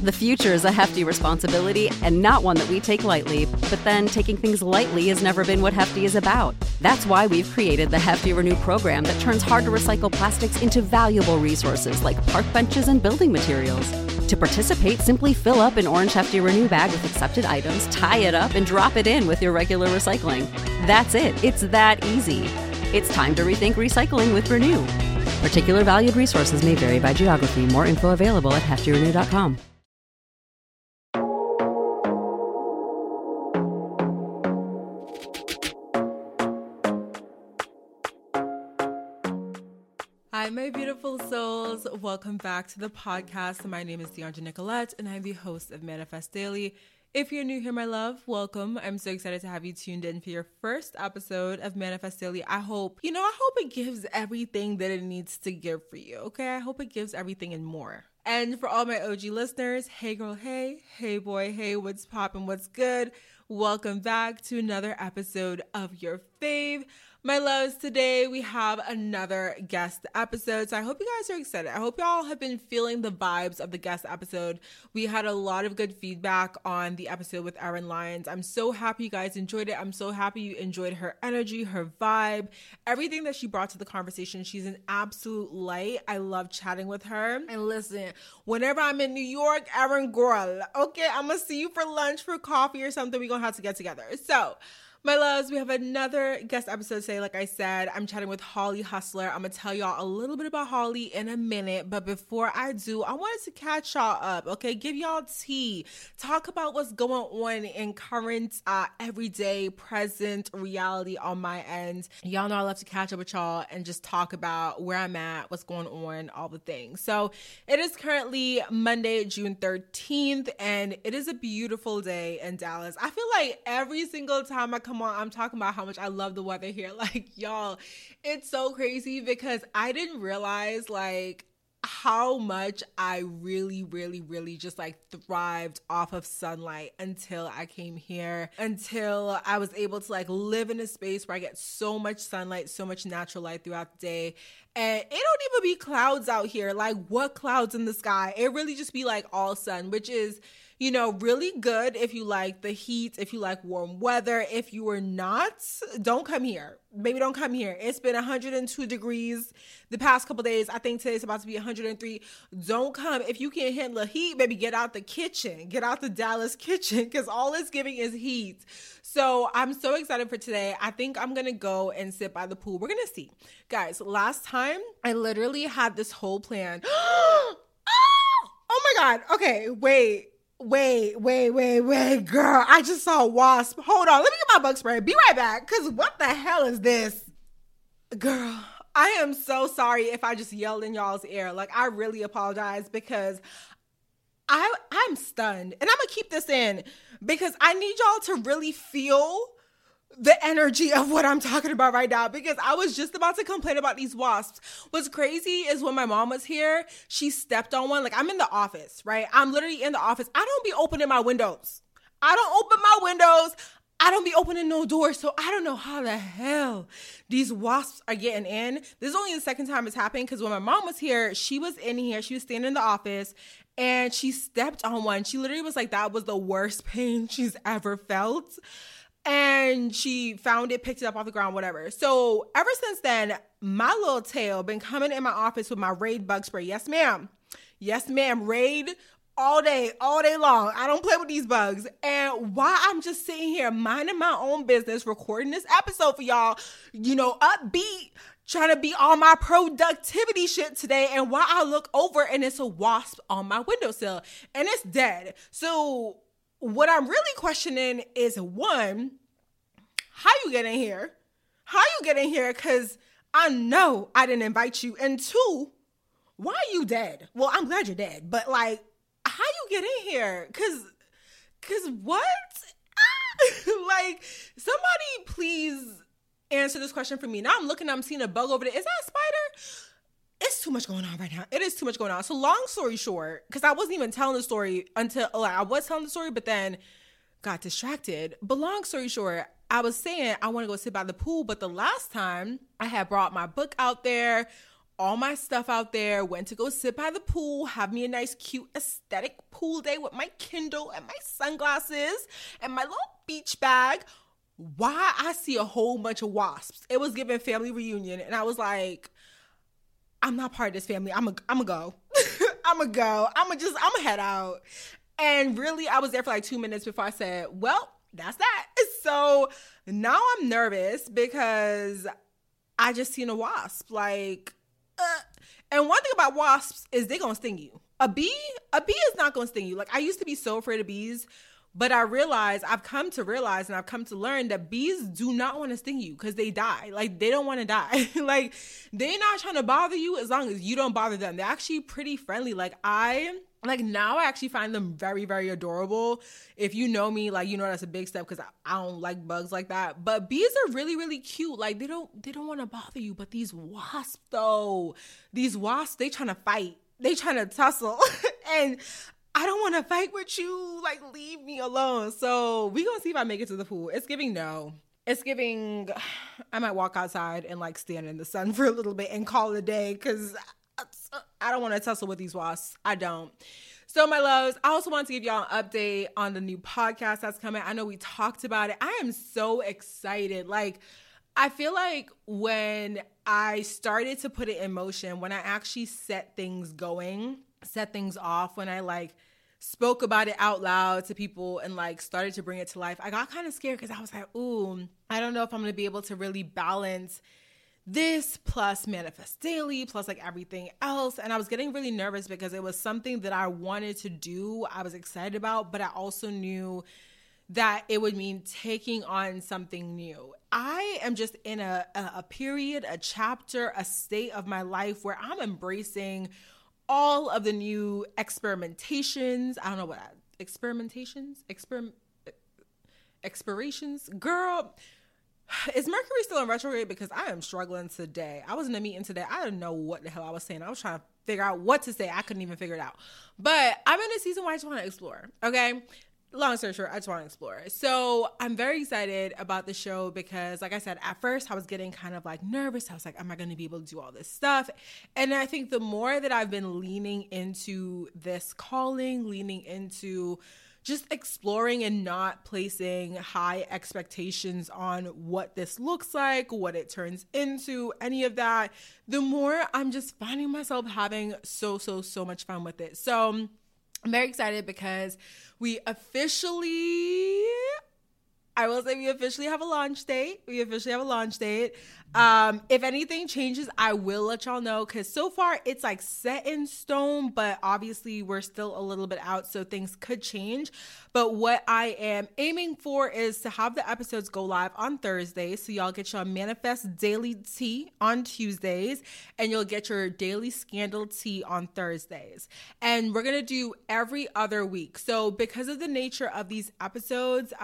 The future is a hefty responsibility and not one that we take lightly, but then taking things lightly has never been what Hefty is about. That's why we've created the Hefty Renew program that turns hard-to-recycle plastics into valuable resources like park benches and building materials. To participate, simply fill up an orange Hefty Renew bag with accepted items, tie it up, and drop it in with your regular recycling. That's it. It's that easy. It's time to rethink recycling with Renew. Particular valued resources may vary by geography. More info available at heftyrenew.com. Hi, my beautiful souls. Welcome back to the podcast. My name is Deandra Nicolette, and I'm the host of Manifest Daily. If you're new here, my love, welcome. I'm so excited to have you tuned in for your first episode of Manifest Daily. I hope it gives everything that it needs to give for you, okay? I hope it gives everything and more. And for all my OG listeners, hey girl, hey boy, hey, what's poppin', what's good? Welcome back to another episode of your fave. My loves, today we have another guest episode, so I hope you guys are excited. I hope y'all have been feeling the vibes of the guest episode. We had a lot of good feedback on the episode with Erin Lyons. I'm so happy you guys enjoyed it. I'm so happy you enjoyed her energy, her vibe, everything that she brought to the conversation. She's an absolute light. I love chatting with her. And listen, whenever I'm in New York, Erin girl, okay, I'm going to see you for lunch, for coffee or something. We're going to have to get together. So, my loves, we have another guest episode today. Like I said, I'm chatting with Holly Hustler. I'm going to tell y'all a little bit about Holly in a minute. But before I do, I wanted to catch y'all up, okay? Give y'all tea. Talk about what's going on in current, everyday, present reality on my end. Y'all know I love to catch up with y'all and just talk about where I'm at, what's going on, all the things. So it is currently Monday, June 13th, and it is a beautiful day in Dallas. I feel like every single time I come on, I'm talking about how much I love the weather here. Like, y'all, it's so crazy because I didn't realize like how much I really just like thrived off of sunlight until I came here, until I was able to like live in a space where I get so much sunlight, so much natural light throughout the day. And it don't even be clouds out here. Like, what clouds in the sky? It really just be like all sun, which is, you know, really good if you like the heat, if you like warm weather. If you are not, don't come here. Maybe don't come here. It's been 102 degrees the past couple days. I think today's about to be 103. Don't come. If you can't handle the heat, baby, get out the kitchen. Get out the Dallas kitchen because all it's giving is heat. So I'm so excited for today. I think I'm going to go and sit by the pool. We're going to see. Guys, last time I literally had this whole plan. Oh my God. Okay, wait, girl. I just saw a wasp. Hold on. Let me get my bug spray. Be right back. Because what the hell is this? Girl, I am so sorry if I just yelled in y'all's ear. Like, I really apologize because I'm stunned. And I'm going to keep this in because I need y'all to really feel the energy of what I'm talking about right now, because I was just about to complain about these wasps. What's crazy is when my mom was here, she stepped on one. Like, I'm in the office, right? I'm literally in the office. I don't be opening my windows. I don't be opening no doors. So I don't know how the hell these wasps are getting in. This is only the second time it's happened because when my mom was here, she was in here. She was standing in the office and she stepped on one. She literally was like, that was the worst pain she's ever felt. And she found it, picked it up off the ground, whatever. So ever since then, my little tail been coming in my office with my Raid bug spray. Yes, ma'am. Raid all day long. I don't play with these bugs. And while I'm just sitting here minding my own business, recording this episode for y'all, you know, upbeat, trying to be on my productivity shit today. And while I look over and it's a wasp on my windowsill and it's dead. So what I'm really questioning is, one, how you get in here? Because I know I didn't invite you. And two, why are you dead? Well, I'm glad you're dead. But like, how you get in here? Because what? Like, somebody please answer this question for me. Now I'm seeing a bug over there. Is that a spider? It's too much going on right now. It is too much going on. So long story short, because I wasn't even telling the story until, like, I was telling the story, but then got distracted. But long story short, I was saying I want to go sit by the pool. But the last time I had brought my book out there, all my stuff out there, went to go sit by the pool, have me a nice, cute, aesthetic pool day with my Kindle and my sunglasses and my little beach bag. Why I see a whole bunch of wasps. It was giving family reunion, and I was like, I'm not part of this family. I'm gonna go. I'm gonna head out. And really, I was there for like 2 minutes before I said, well, that's that. So now I'm nervous because I just seen a wasp. And one thing about wasps is they gonna sting you. A bee is not gonna sting you. Like, I used to be so afraid of bees, but I've come to realize and I've come to learn that bees do not want to sting you because they die. Like, they don't want to die. Like, they're not trying to bother you as long as you don't bother them. They're actually pretty friendly. Now I actually find them very, very adorable. If you know me, like, you know that's a big step because I don't like bugs like that. But bees are really, really cute. Like, they don't want to bother you. But these wasps, they trying to fight. They trying to tussle. And I don't want to fight with you. Like, leave me alone. So we gonna see if I make it to the pool. It's giving no. It's giving, I might walk outside and like stand in the sun for a little bit and call it a day because I don't want to tussle with these wasps. I don't. So my loves, I also want to give y'all an update on the new podcast that's coming. I know we talked about it. I am so excited. Like, I feel like when I started to put it in motion, when I actually set things off, when I like spoke about it out loud to people and like started to bring it to life, I got kind of scared because I was like, ooh, I don't know if I'm going to be able to really balance this plus Manifest Daily plus like everything else. And I was getting really nervous because it was something that I wanted to do. I was excited about, but I also knew that it would mean taking on something new. I am just in a period, a chapter, a state of my life where I'm embracing all of the new experimentations. I don't know what expirations. Girl, is Mercury still in retrograde? Because I am struggling today. I was in a meeting today. I didn't know what the hell I was saying. I was trying to figure out what to say. I couldn't even figure it out. But I'm in a season where I just want to explore. Okay. Long story short, I just want to explore. So I'm very excited about the show because, like I said, at first I was getting kind of like nervous. I was like, am I going to be able to do all this stuff? And I think the more that I've been leaning into this calling, leaning into just exploring and not placing high expectations on what this looks like, what it turns into, any of that, the more I'm just finding myself having so much fun with it. So I'm very excited because we officially have a launch date. If anything changes, I will let y'all know because so far it's like set in stone, but obviously we're still a little bit out, so things could change. But what I am aiming for is to have the episodes go live on Thursdays. So y'all get your Manifest Daily tea on Tuesdays and you'll get your Daily Scandal tea on Thursdays. And we're going to do every other week. So because of the nature of these episodes,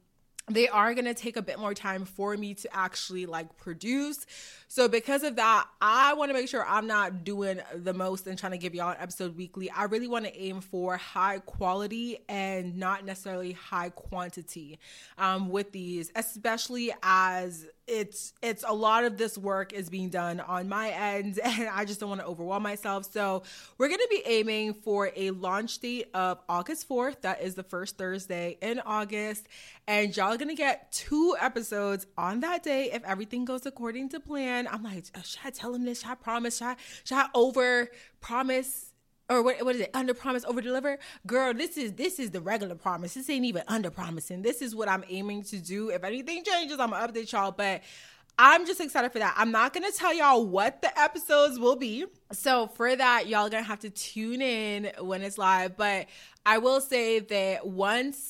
they are going to take a bit more time for me to actually like produce. So because of that, I want to make sure I'm not doing the most and trying to give y'all an episode weekly. I really want to aim for high quality and not necessarily high quantity with these, especially as it's a lot of this work is being done on my end and I just don't want to overwhelm myself. So we're going to be aiming for a launch date of August 4th. That is the first Thursday in August. And y'all are going to get 2 episodes on that day if everything goes according to plan. I'm like, should I tell him this? Should I promise? Should I over promise? Or what is it? Under promise, over deliver? Girl, this is the regular promise. This ain't even under promising. This is what I'm aiming to do. If anything changes, I'm gonna update y'all. But I'm just excited for that. I'm not gonna tell y'all what the episodes will be. So for that, y'all are gonna have to tune in when it's live. But I will say that once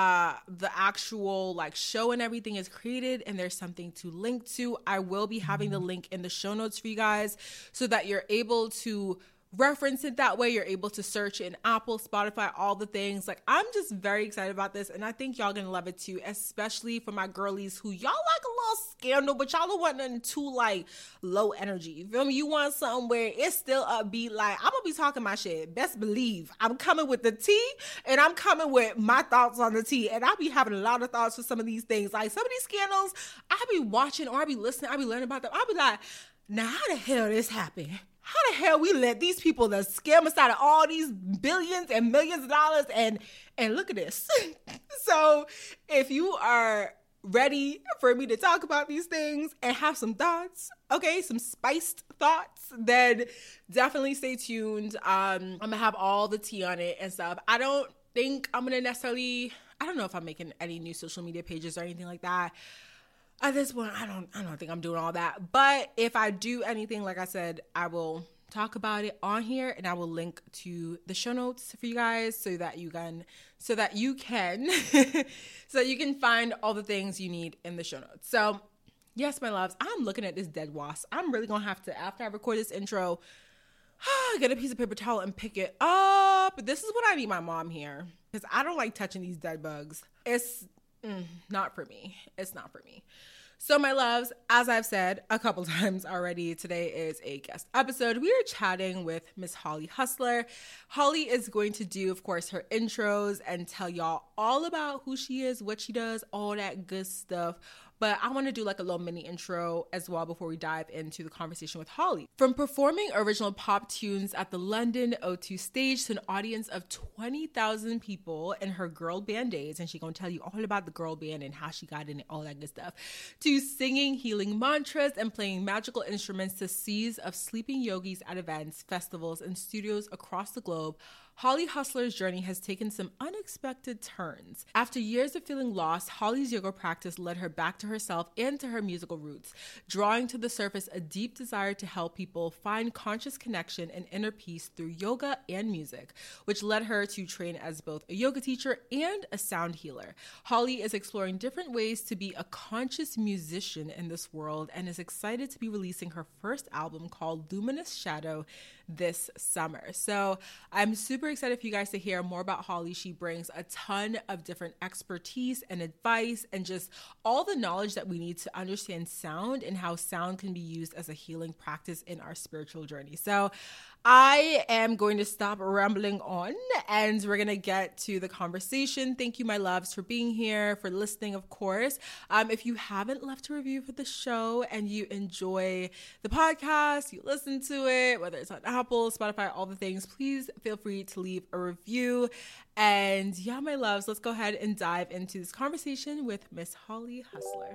the actual like show and everything is created and there's something to link to, I will be having the link in the show notes for you guys so that you're able to reference it that way. You're able to search in Apple, Spotify, all the things. Like, I'm just very excited about this and I think y'all gonna love it too, especially for my girlies who y'all like a little scandal, but y'all don't want nothing too like low energy. You feel me? You want something where it's still upbeat. Like, I'm gonna be talking my shit. Best believe I'm coming with the tea and I'm coming with my thoughts on the tea, and I'll be having a lot of thoughts for some of these things. Like, some of these scandals I be watching or I be listening, I be learning about them. I'll be like, now how the hell this happened? How the hell we let these people that scam us out of all these billions and millions of dollars and look at this. So if you are ready for me to talk about these things and have some thoughts, okay, some spiced thoughts, then definitely stay tuned. I'm gonna have all the tea on it and stuff. I don't think I'm gonna necessarily, I don't know if I'm making any new social media pages or anything like that. At this point, I don't think I'm doing all that. But if I do anything, like I said, I will talk about it on here, and I will link to the show notes for you guys so that you can find all the things you need in the show notes. So yes, my loves, I'm looking at this dead wasp. I'm really gonna have to, after I record this intro, get a piece of paper towel and pick it up. This is when I need my mom here, because I don't like touching these dead bugs. It's not for me. It's not for me. So my loves, as I've said a couple times already, today is a guest episode. We are chatting with Miss Holly Hustler. Holly is going to do, of course, her intros and tell y'all all about who she is, what she does, all that good stuff. But I want to do like a little mini intro as well before we dive into the conversation with Holly. From performing original pop tunes at the London O2 stage to an audience of 20,000 people in her girl band days, and she's going to tell you all about the girl band and how she got in it, all that good stuff, to singing healing mantras and playing magical instruments to seas of sleeping yogis at events, festivals, and studios across the globe. Holly Hustler's journey has taken some unexpected turns. After years of feeling lost, Holly's yoga practice led her back to herself and to her musical roots, drawing to the surface a deep desire to help people find conscious connection and inner peace through yoga and music, which led her to train as both a yoga teacher and a sound healer. Holly is exploring different ways to be a conscious musician in this world and is excited to be releasing her first album called Luminous Shadow this summer. So I'm super excited for you guys to hear more about Holly. She brings a ton of different expertise and advice and just all the knowledge that we need to understand sound and how sound can be used as a healing practice in our spiritual journey. So I am going to stop rambling on and we're going to get to the conversation. Thank you, my loves, for being here, for listening, of course. If you haven't left a review for the show and you enjoy the podcast, you listen to it, whether it's on Apple, Spotify, all the things, please feel free to leave a review. And yeah, my loves, let's go ahead and dive into this conversation with Miss Holly Hustler.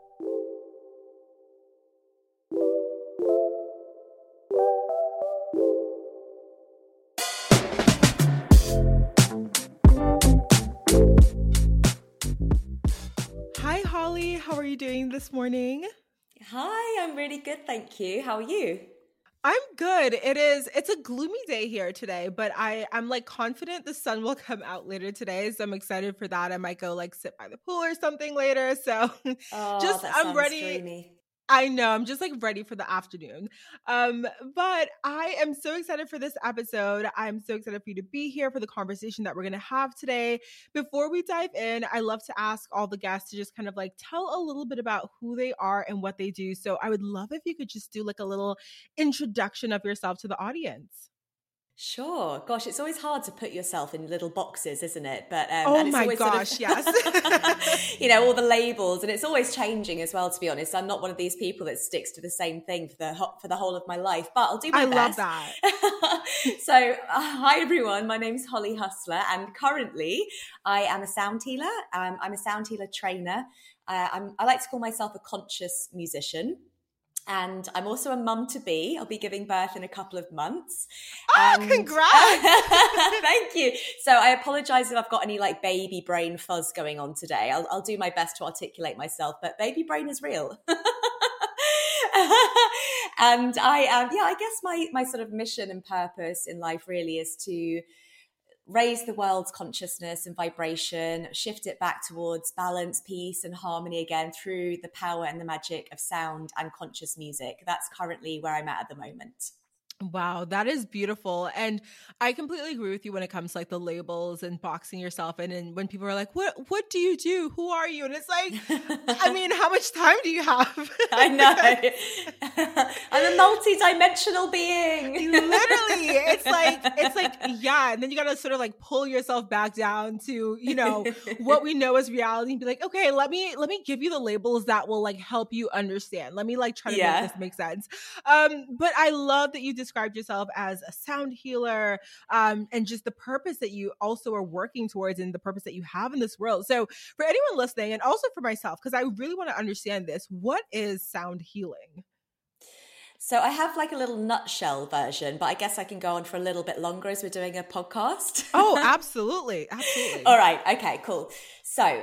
Hi, Holly. How are you doing this morning? Hi, I'm really good, thank you. How are you? I'm good. It's a gloomy day here today, but I'm like confident the sun will come out later today. So I'm excited for that. I might go like sit by the pool or something later. So I'm ready. Dreamy. I know, I'm just like ready for the afternoon. But I am so excited for this episode. I'm so excited for you to be here for the conversation that we're going to have today. Before we dive in, I love to ask all the guests to just kind of like tell a little bit about who they are and what they do. So I would love if you could just do like a little introduction of yourself to the audience. Sure. Gosh, it's always hard to put yourself in little boxes, isn't it? But oh and it's my always gosh, sort of, yes. you know, all the labels, and it's always changing as well. To be honest, I'm not one of these people that sticks to the same thing for the whole of my life. But I'll do my best. I love that. So, hi everyone. My name's Holly Hustler, and currently I am a sound healer. I'm a sound healer trainer. I like to call myself a conscious musician. And I'm also a mum to be. I'll be giving birth in a couple of months. Oh, congrats! Thank you. So I apologize if I've got any like baby brain fuzz going on today. I'll do my best to articulate myself, but baby brain is real. And I guess my sort of mission and purpose in life really is to raise the world's consciousness and vibration, shift it back towards balance, peace, and harmony again through the power and the magic of sound and conscious music. That's currently where I'm at the moment. Wow, that is beautiful. And I completely agree with you when it comes to like the labels and boxing yourself in. And when people are like, what do you do? Who are you? And it's like, I mean, how much time do you have? I know. I'm a multi-dimensional being. Literally. It's like, yeah. And then you got to sort of like pull yourself back down to, you know, what we know as reality and be like, okay, let me give you the labels that will like help you understand. Let me like try to make this make sense. But I love that you described yourself as a sound healer, and just the purpose that you also are working towards and the purpose that you have in this world. So for anyone listening, and also for myself, because I really want to understand this, what is sound healing? So I have like a little nutshell version, but I guess I can go on for a little bit longer as we're doing a podcast. Oh, absolutely. Absolutely. All right. Okay, cool. So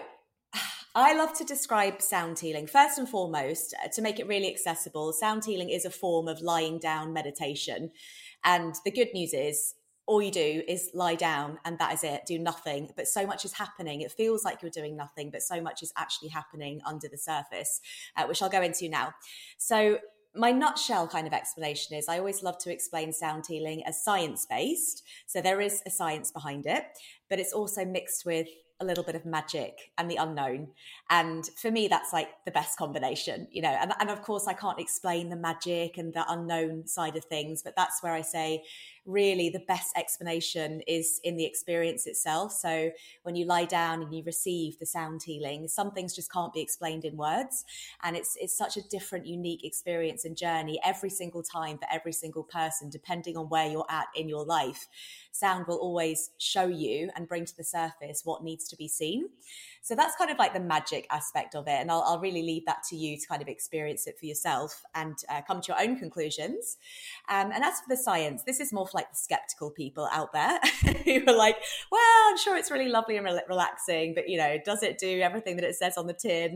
I love to describe sound healing. First and foremost, to make it really accessible, sound healing is a form of lying down meditation. And the good news is all you do is lie down and that is it, do nothing. But so much is happening. It feels like you're doing nothing, but so much is actually happening under the surface, which I'll go into now. So my nutshell kind of explanation is I always love to explain sound healing as science-based. So there is a science behind it, but it's also mixed with a little bit of magic and the unknown. And for me, that's like the best combination, you know, and of course I can't explain the magic and the unknown side of things, but that's where I say really the best explanation is in the experience itself. So when you lie down and you receive the sound healing, some things just can't be explained in words. And it's such a different, unique experience and journey every single time for every single person, depending on where you're at in your life. Sound will always show you and bring to the surface what needs to be seen. So that's kind of like the magic aspect of it. And I'll really leave that to you to kind of experience it for yourself and come to your own conclusions. And as for the science, this is more for like the skeptical people out there who are like, well, I'm sure it's really lovely and relaxing, but, you know, does it do everything that it says on the tin?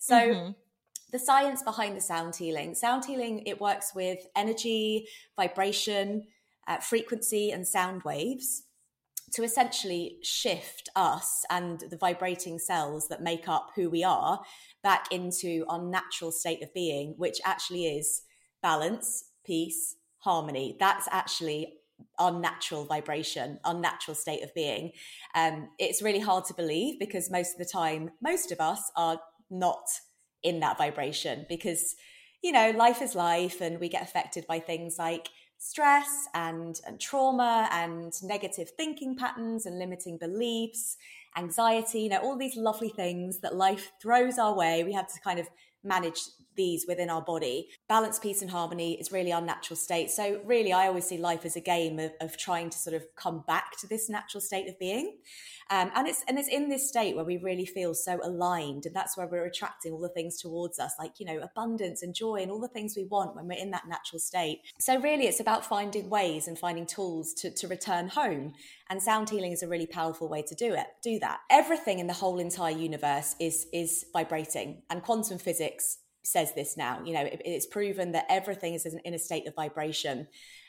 So the science behind the sound healing, it works with energy, vibration, frequency and sound waves to essentially shift us and the vibrating cells that make up who we are back into our natural state of being, which actually is balance, peace, harmony. That's actually our natural vibration, our natural state of being. It's really hard to believe because most of the time, most of us are not in that vibration because, you know, life is life and we get affected by things like stress and trauma and negative thinking patterns and limiting beliefs, anxiety, you know, all these lovely things that life throws our way. We have to kind of manage these within our body. Balance, peace and harmony is really our natural state. So really, I always see life as a game of trying to sort of come back to this natural state of being. And it's in this state where we really feel so aligned. And that's where we're attracting all the things towards us, like, you know, abundance and joy and all the things we want when we're in that natural state. So really, it's about finding ways and finding tools to return home. And sound healing is a really powerful way to do that. Everything in the whole entire universe is vibrating. And quantum physics says this now. You know, it's proven that everything is in a state of vibration.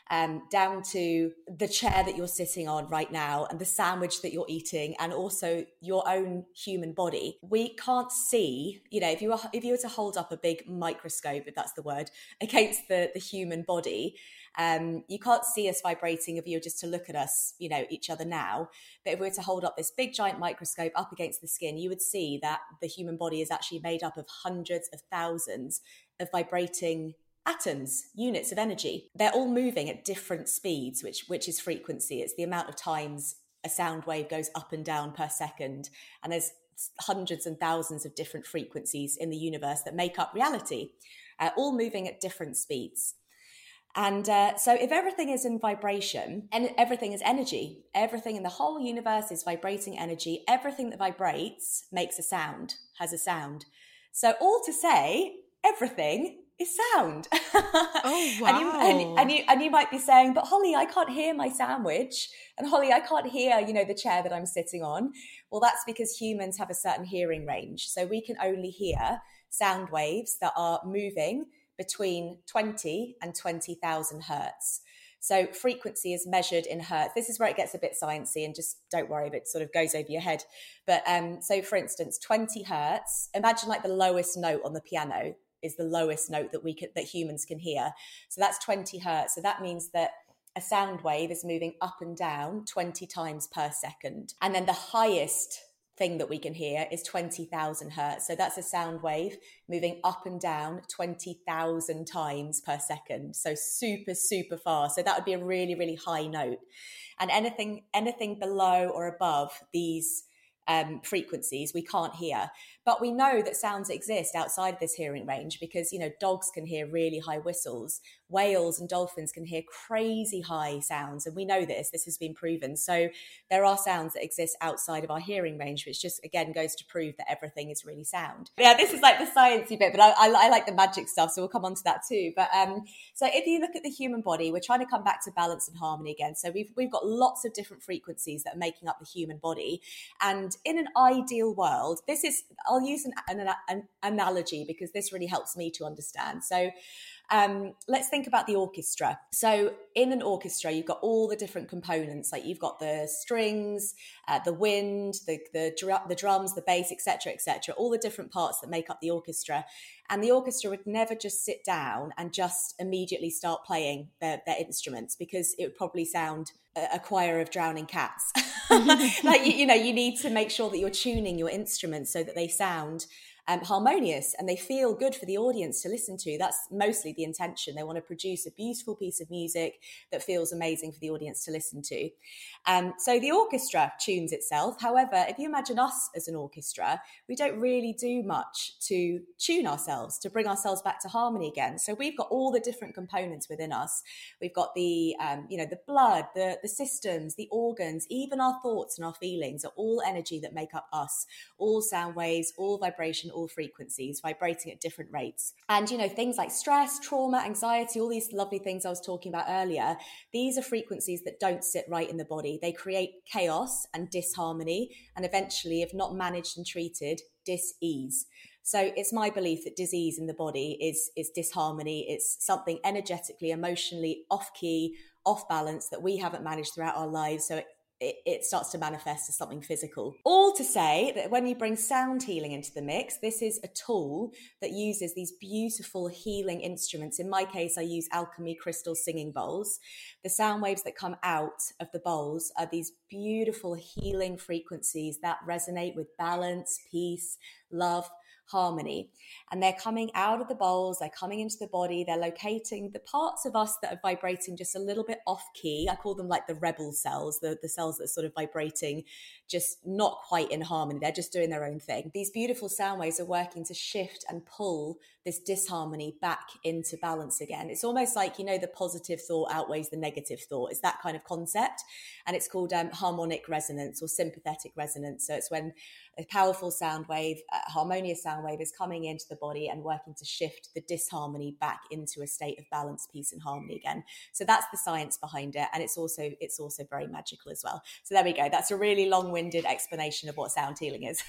Down to the chair that you're sitting on right now and the sandwich that you're eating and also your own human body. We can't see, you know, if you were to hold up a big microscope, if that's the word, against the human body, you can't see us vibrating if you were just to look at us, you know, each other now. But if we were to hold up this big giant microscope up against the skin, you would see that the human body is actually made up of hundreds of thousands of vibrating atoms, units of energy. They're all moving at different speeds, which is frequency. It's the amount of times a sound wave goes up and down per second. And there's hundreds and thousands of different frequencies in the universe that make up reality, all moving at different speeds. And so if everything is in vibration and everything is energy, everything in the whole universe is vibrating energy, everything that vibrates makes a sound, has a sound. So all to say, everything is sound. Oh, wow. and you might be saying, but Holly, I can't hear my sandwich. And Holly, I can't hear, you know, the chair that I'm sitting on. Well, that's because humans have a certain hearing range. So we can only hear sound waves that are moving between 20 and 20,000 hertz. So frequency is measured in hertz. This is where it gets a bit sciencey, and just don't worry if it sort of goes over your head. But so for instance, 20 hertz, imagine like the lowest note on the piano. the lowest note that humans can hear. So that's 20 hertz. So that means that a sound wave is moving up and down 20 times per second. And then the highest thing that we can hear is 20,000 hertz. So that's a sound wave moving up and down 20,000 times per second. So super, super fast. So that would be a really, really high note. And anything below or above these frequencies we can't hear. But we know that sounds exist outside of this hearing range because, dogs can hear really high whistles. Whales and dolphins can hear crazy high sounds. And we know this has been proven. So there are sounds that exist outside of our hearing range, which just, again, goes to prove that everything is really sound. Yeah, this is like the sciencey bit, but I like the magic stuff. So we'll come on to that too. But so if you look at the human body, we're trying to come back to balance and harmony again. So we've got lots of different frequencies that are making up the human body. And in an ideal world, I'll use an analogy because this really helps me to understand. So let's think about the orchestra. So in an orchestra, you've got all the different components, like you've got the strings, the wind, the drums, the bass, etc., all the different parts that make up the orchestra. And the orchestra would never just sit down and just immediately start playing their instruments, because it would probably sound a choir of drowning cats. Like, you need to make sure that you're tuning your instruments so that they sound harmonious and they feel good for the audience to listen to. That's mostly the intention. They want to produce a beautiful piece of music that feels amazing for the audience to listen to. So the orchestra tunes itself. However, if you imagine us as an orchestra, we don't really do much to tune ourselves, to bring ourselves back to harmony again. So we've got all the different components within us. We've got the blood, the systems, the organs, even our thoughts and our feelings are all energy that make up us, all sound waves, all vibration, all frequencies vibrating at different rates. And things like stress, trauma, anxiety, all these lovely things I was talking about earlier, these are frequencies that don't sit right in the body. They create chaos and disharmony, and eventually, if not managed and treated, dis-ease. So it's my belief that disease in the body is disharmony. It's something energetically, emotionally off key, off balance that we haven't managed throughout our lives. So it starts to manifest as something physical. All to say that when you bring sound healing into the mix, this is a tool that uses these beautiful healing instruments. In my case, I use Alchemy crystal singing bowls. The sound waves that come out of the bowls are these beautiful healing frequencies that resonate with balance, peace, love, harmony. And they're coming out of the bowls, they're coming into the body, they're locating the parts of us that are vibrating just a little bit off key. I call them like the rebel cells, the cells that are sort of vibrating just not quite in harmony. They're just doing their own thing. These beautiful sound waves are working to shift and pull this disharmony back into balance again. It's almost like, the positive thought outweighs the negative thought. It's that kind of concept. And it's called harmonic resonance or sympathetic resonance. So it's when a powerful sound wave, a harmonious sound wave is coming into the body and working to shift the disharmony back into a state of balance, peace and harmony again. So that's the science behind it. And it's also very magical as well. So there we go. That's a really long-winded explanation of what sound healing is.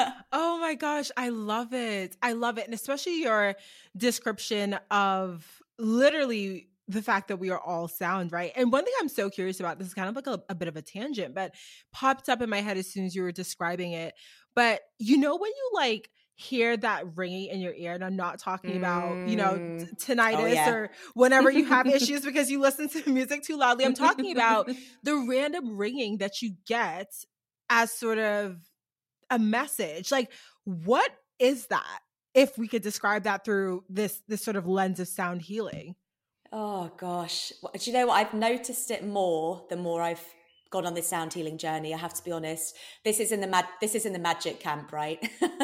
Oh my gosh, I love it. I love it. And especially your description of literally the fact that we are all sound, right? And one thing I'm so curious about, this is kind of like a bit of a tangent, but popped up in my head as soon as you were describing it. But when you like hear that ringing in your ear, and I'm not talking about, tinnitus or whenever you have issues because you listen to music too loudly. I'm talking about the random ringing that you get as sort of a message. Like, what is that? If we could describe that through this sort of lens of sound healing. Oh gosh. Do you know what? I've noticed it more the more I've gone on this sound healing journey. I have to be honest. This is in the magic camp, right?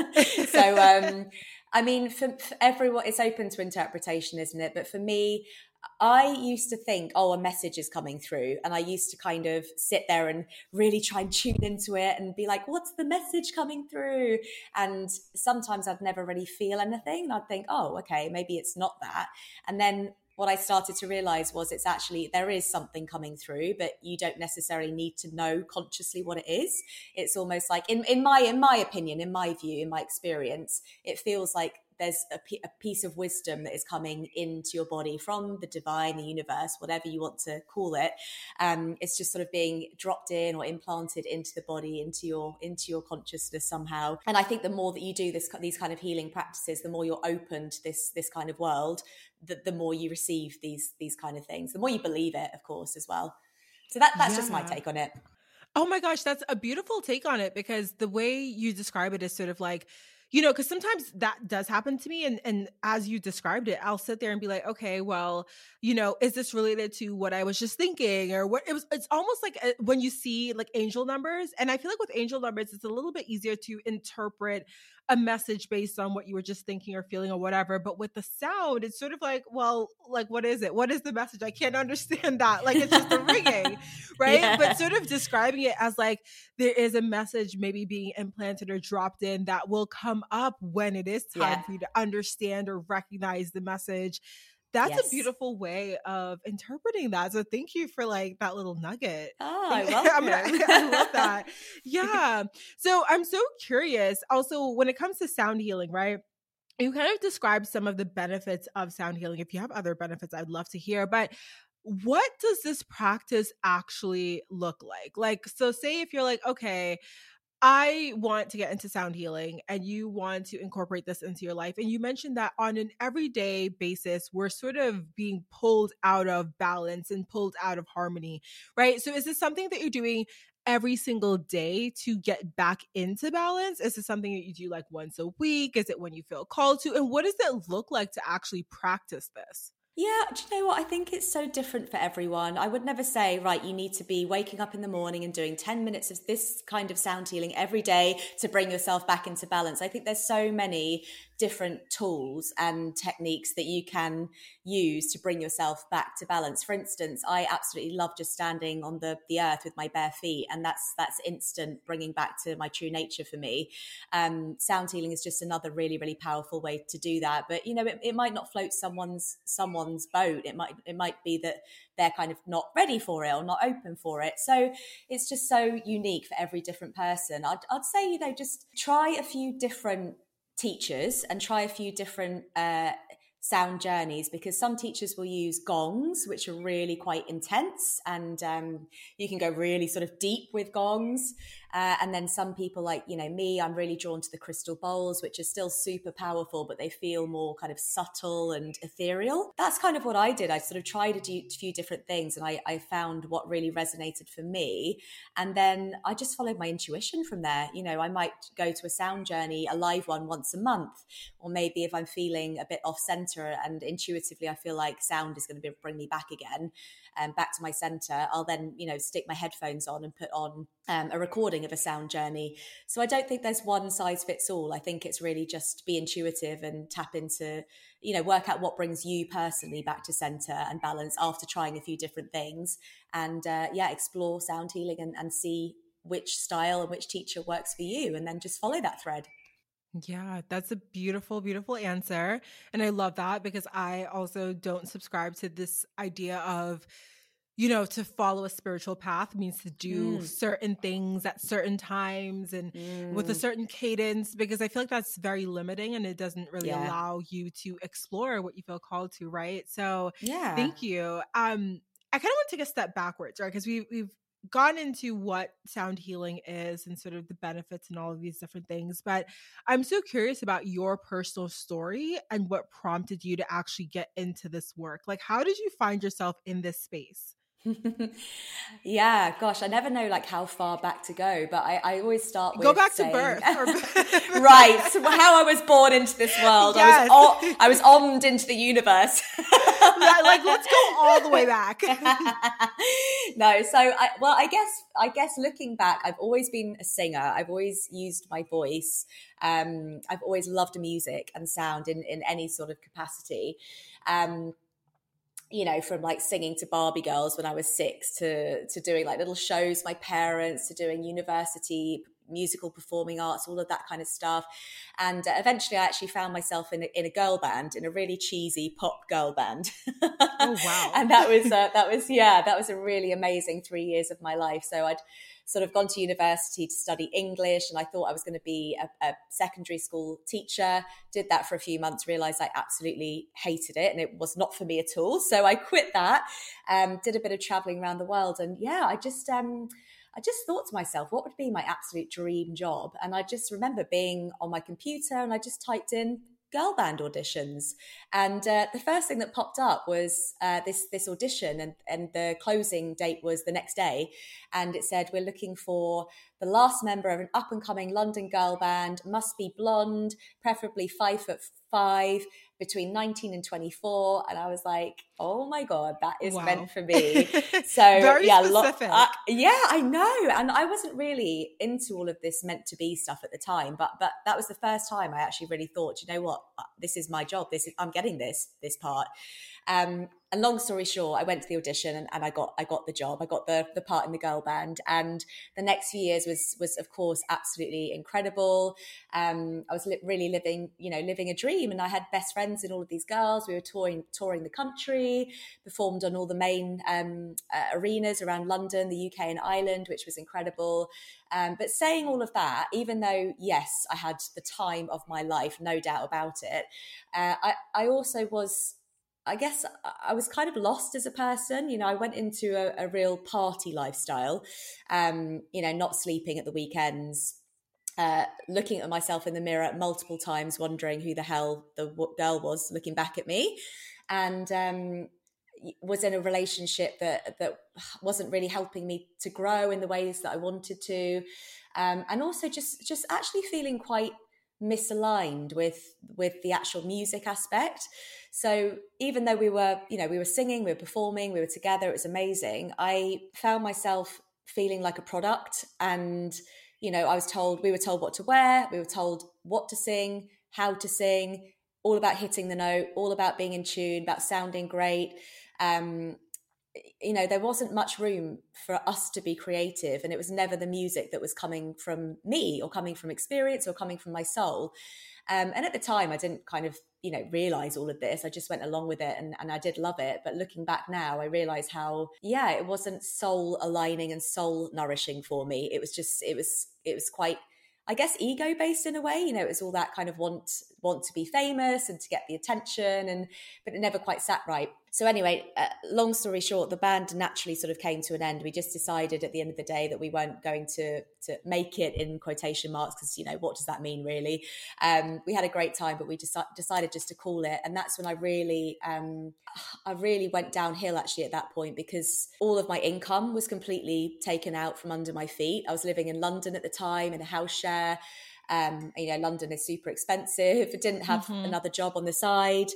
So, I mean, for everyone, it's open to interpretation, isn't it? But for me, I used to think, a message is coming through. And I used to kind of sit there and really try and tune into it and be like, what's the message coming through? And sometimes I'd never really feel anything. And I'd think, okay, maybe it's not that. And then what I started to realize was it's actually, there is something coming through, but you don't necessarily need to know consciously what it is. It's almost like, in my opinion, in my view, in my experience, it feels like there's a piece of wisdom that is coming into your body from the divine, the universe, whatever you want to call it. It's just sort of being dropped in or implanted into the body, into your consciousness somehow. And I think the more that you do these kind of healing practices, the more you're open to this kind of world, the more you receive these kind of things, the more you believe it, of course, as well. So that's just my take on it. Oh my gosh, that's a beautiful take on it, because the way you describe it is sort of like, you know, because sometimes that does happen to me. And as you described it, I'll sit there and be like, okay, well, you know, is this related to what I was just thinking, or what it's almost like when you see like angel numbers. And I feel like with angel numbers, it's a little bit easier to interpret a message based on what you were just thinking or feeling or whatever. But with the sound, it's sort of like, well, like, what is it? What is the message? I can't understand that. Like, it's just a ringing, right? Yeah. But sort of describing it as like, there is a message maybe being implanted or dropped in that will come up when it is time for you to understand or recognize the message. That's a beautiful way of interpreting that. So thank you for like that little nugget. Oh, I love it. I love that. Yeah. So I'm so curious also when it comes to sound healing, right? You kind of described some of the benefits of sound healing. If you have other benefits, I'd love to hear. But what does this practice actually look like? Like, so say if you're like, okay, I want to get into sound healing and you want to incorporate this into your life. And you mentioned that on an everyday basis, we're sort of being pulled out of balance and pulled out of harmony, right? So is this something that you're doing every single day to get back into balance? Is this something that you do like once a week? Is it when you feel called to? And what does it look like to actually practice this? Yeah, do you know what? I think it's so different for everyone. I would never say, right, you need to be waking up in the morning and doing 10 minutes of this kind of sound healing every day to bring yourself back into balance. I think there's so many different tools and techniques that you can use to bring yourself back to balance. For instance, I absolutely love just standing on the earth with my bare feet, and that's instant bringing back to my true nature for me. Sound healing is just another really, really powerful way to do that. But you know, it might not float someone's boat. It might be that they're kind of not ready for it or not open for it. So it's just so unique for every different person. I'd say, you know, just try a few different teachers and try a few different sound journeys, because some teachers will use gongs, which are really quite intense, and you can go really sort of deep with gongs. And then some people, like, you know, me, I'm really drawn to the crystal bowls, which are still super powerful, but they feel more kind of subtle and ethereal. That's kind of what I did. I sort of tried a few different things, and I found what really resonated for me. And then I just followed my intuition from there. You know, I might go to a sound journey, a live one once a month, or maybe if I'm feeling a bit off center and intuitively I feel like sound is going to bring me back again, back to my center, I'll then, you know, stick my headphones on and put on a recording of a sound journey. So I don't think there's one size fits all. I think it's really just be intuitive and tap into, you know, work out what brings you personally back to center and balance after trying a few different things, and explore sound healing and see which style and which teacher works for you, and then just follow that thread. Yeah, that's a beautiful, beautiful answer. And I love that, because I also don't subscribe to this idea of, you know, to follow a spiritual path means to do certain things at certain times and with a certain cadence, because I feel like that's very limiting and it doesn't really allow you to explore what you feel called to, right? So thank you. I kind of want to take a step backwards, right? Because we've gone into what sound healing is and sort of the benefits and all of these different things. But I'm so curious about your personal story and what prompted you to actually get into this work. Like, how did you find yourself in this space? Yeah, gosh, I never know like how far back to go, but I always start with go back to birth. Right, so how I was born into this world. Yes. I was ommed into the universe. Like, let's go all the way back. No, so I guess looking back, I've always been a singer. I've always used my voice. I've always loved music and sound in any sort of capacity. You know, from like singing to Barbie girls when I was 6 to doing like little shows, my parents, to doing university musical performing arts, all of that kind of stuff. And eventually I actually found myself in a girl band, in a really cheesy pop girl band. Oh, wow. And that was a really amazing 3 years of my life. So I'd sort of gone to university to study English, and I thought I was going to be a secondary school teacher. Did that for a few months, realized I absolutely hated it and it was not for me at all. So I quit that, did a bit of traveling around the world. And yeah, I just thought to myself, what would be my absolute dream job? And I just remember being on my computer and I just typed in girl band auditions, and the first thing that popped up was this audition, and the closing date was the next day, and it said, we're looking for the last member of an up and coming London girl band, must be blonde, preferably 5'5", between 19 and 24. And I was like, oh my God, that is meant for me. So very specific. Yeah, I know. And I wasn't really into all of this meant to be stuff at the time, but that was the first time I actually really thought, you know what, this is my job. I'm getting this part. And long story short, I went to the audition and I got the job. I got the part in the girl band, and the next few years was of course absolutely incredible. I was really living a dream, and I had best friends in all of these girls. We were touring the country, performed on all the main arenas around London, the UK and Ireland, which was incredible. But saying all of that, even though, yes, I had the time of my life, no doubt about it, I also was, I guess I was kind of lost as a person. You know, I went into a real party lifestyle, not sleeping at the weekends, looking at myself in the mirror multiple times, wondering who the hell the girl was looking back at me, and was in a relationship that wasn't really helping me to grow in the ways that I wanted to, and also just actually feeling quite misaligned with the actual music aspect. So even though we were singing, we were performing, we were together, it was amazing, I found myself feeling like a product. And we were told what to wear, we were told what to sing, how to sing, all about hitting the note, all about being in tune, about sounding great. There wasn't much room for us to be creative, and it was never the music that was coming from me or coming from experience or coming from my soul. And at the time, I didn't kind of, realize all of this. I just went along with it, and I did love it. But looking back now, I realize how, it wasn't soul aligning and soul nourishing for me. It was quite, I guess, ego based in a way. It was all that kind of want to be famous and to get the attention, but it never quite sat right. So anyway, long story short, the band naturally sort of came to an end. We just decided at the end of the day that we weren't going to make it, in quotation marks, because, what does that mean really? We had a great time, but we decided just to call it. And that's when I really went downhill actually at that point, because all of my income was completely taken out from under my feet. I was living in London at the time in a house share. London is super expensive. I didn't have another job on the side.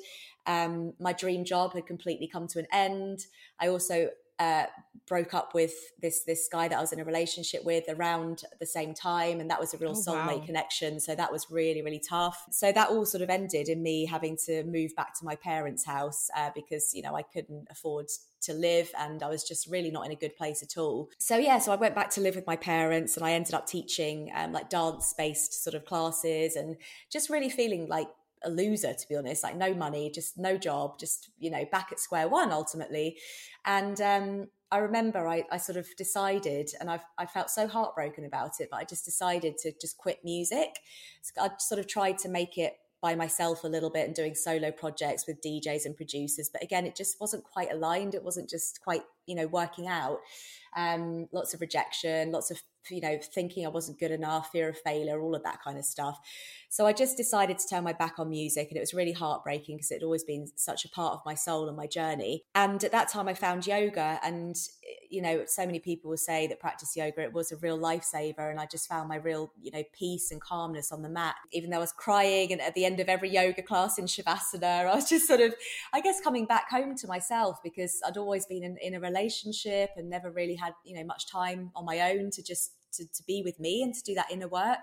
My dream job had completely come to an end. I also broke up with this guy that I was in a relationship with around the same time, and that was a real soulmate connection. So that was really, really tough. So that all sort of ended in me having to move back to my parents' house because I couldn't afford to live, and I was just really not in a good place at all. So I went back to live with my parents, and I ended up teaching like dance-based sort of classes, and just really feeling like a loser, to be honest, like no money, just no job, just back at square one ultimately. And I remember I sort of decided, and I felt so heartbroken about it, but I just decided to just quit music. So I sort of tried to make it by myself a little bit and doing solo projects with DJs and producers, but again, it just wasn't quite aligned. It wasn't just quite working out. Lots of rejection, lots of thinking I wasn't good enough, fear of failure, all of that kind of stuff. So I just decided to turn my back on music, and it was really heartbreaking because it had always been such a part of my soul and my journey. And at that time I found yoga, and so many people will say that practice yoga, it was a real lifesaver, and I just found my real peace and calmness on the mat. Even though I was crying, and at the end of every yoga class in Shavasana, I was just sort of, I guess, coming back home to myself, because I'd always been in a relationship and never really had much time on my own to just to be with me and to do that inner work.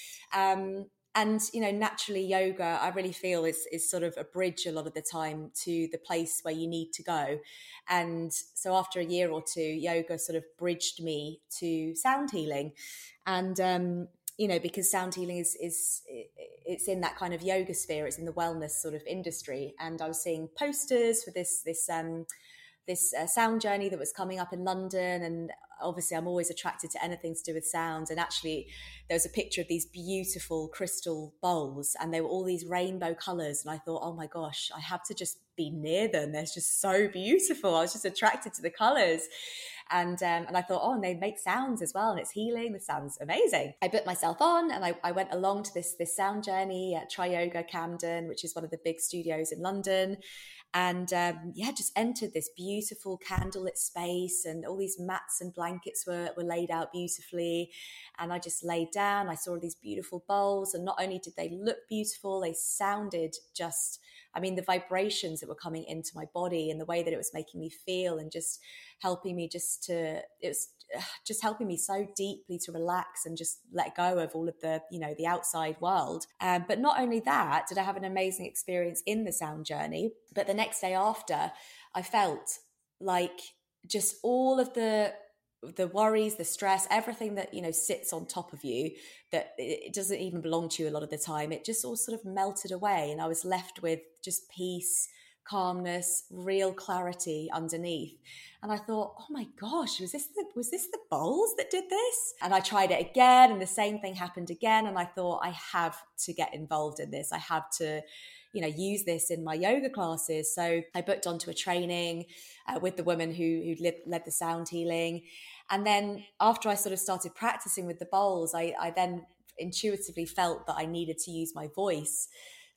And naturally yoga, I really feel is sort of a bridge a lot of the time to the place where you need to go. And so after a year or two, yoga sort of bridged me to sound healing. And because sound healing is it's in that kind of yoga sphere, it's in the wellness sort of industry. And I was seeing posters for this sound journey that was coming up in London, and obviously I'm always attracted to anything to do with sound. And actually there was a picture of these beautiful crystal bowls and they were all these rainbow colors. And I thought, oh my gosh, I have to just be near them. They're just so beautiful. I was just attracted to the colors. And I thought, oh, and they make sounds as well, and it's healing. This sounds amazing. I booked myself on, and I went along to this sound journey at Tri-Yoga Camden, which is one of the big studios in London. And just entered this beautiful candlelit space, and all these mats and blankets were laid out beautifully. And I just laid down. I saw these beautiful bowls, and not only did they look beautiful, they sounded just, I mean, the vibrations that were coming into my body and the way that it was making me feel, and just helping me it was just helping me so deeply to relax and just let go of all of the, the outside world. But not only that, did I have an amazing experience in the sound journey, but the next day after, I felt like just all of the worries, the stress, everything that, sits on top of you, that it doesn't even belong to you a lot of the time, it just all sort of melted away. And I was left with just peace, calmness, real clarity underneath. And I thought, oh my gosh, was this the bowls that did this? And I tried it again, and the same thing happened again. And I thought, I have to get involved in this. I have to, use this in my yoga classes. So I booked onto a training with the woman who led the sound healing. And then after I sort of started practicing with the bowls, I then intuitively felt that I needed to use my voice.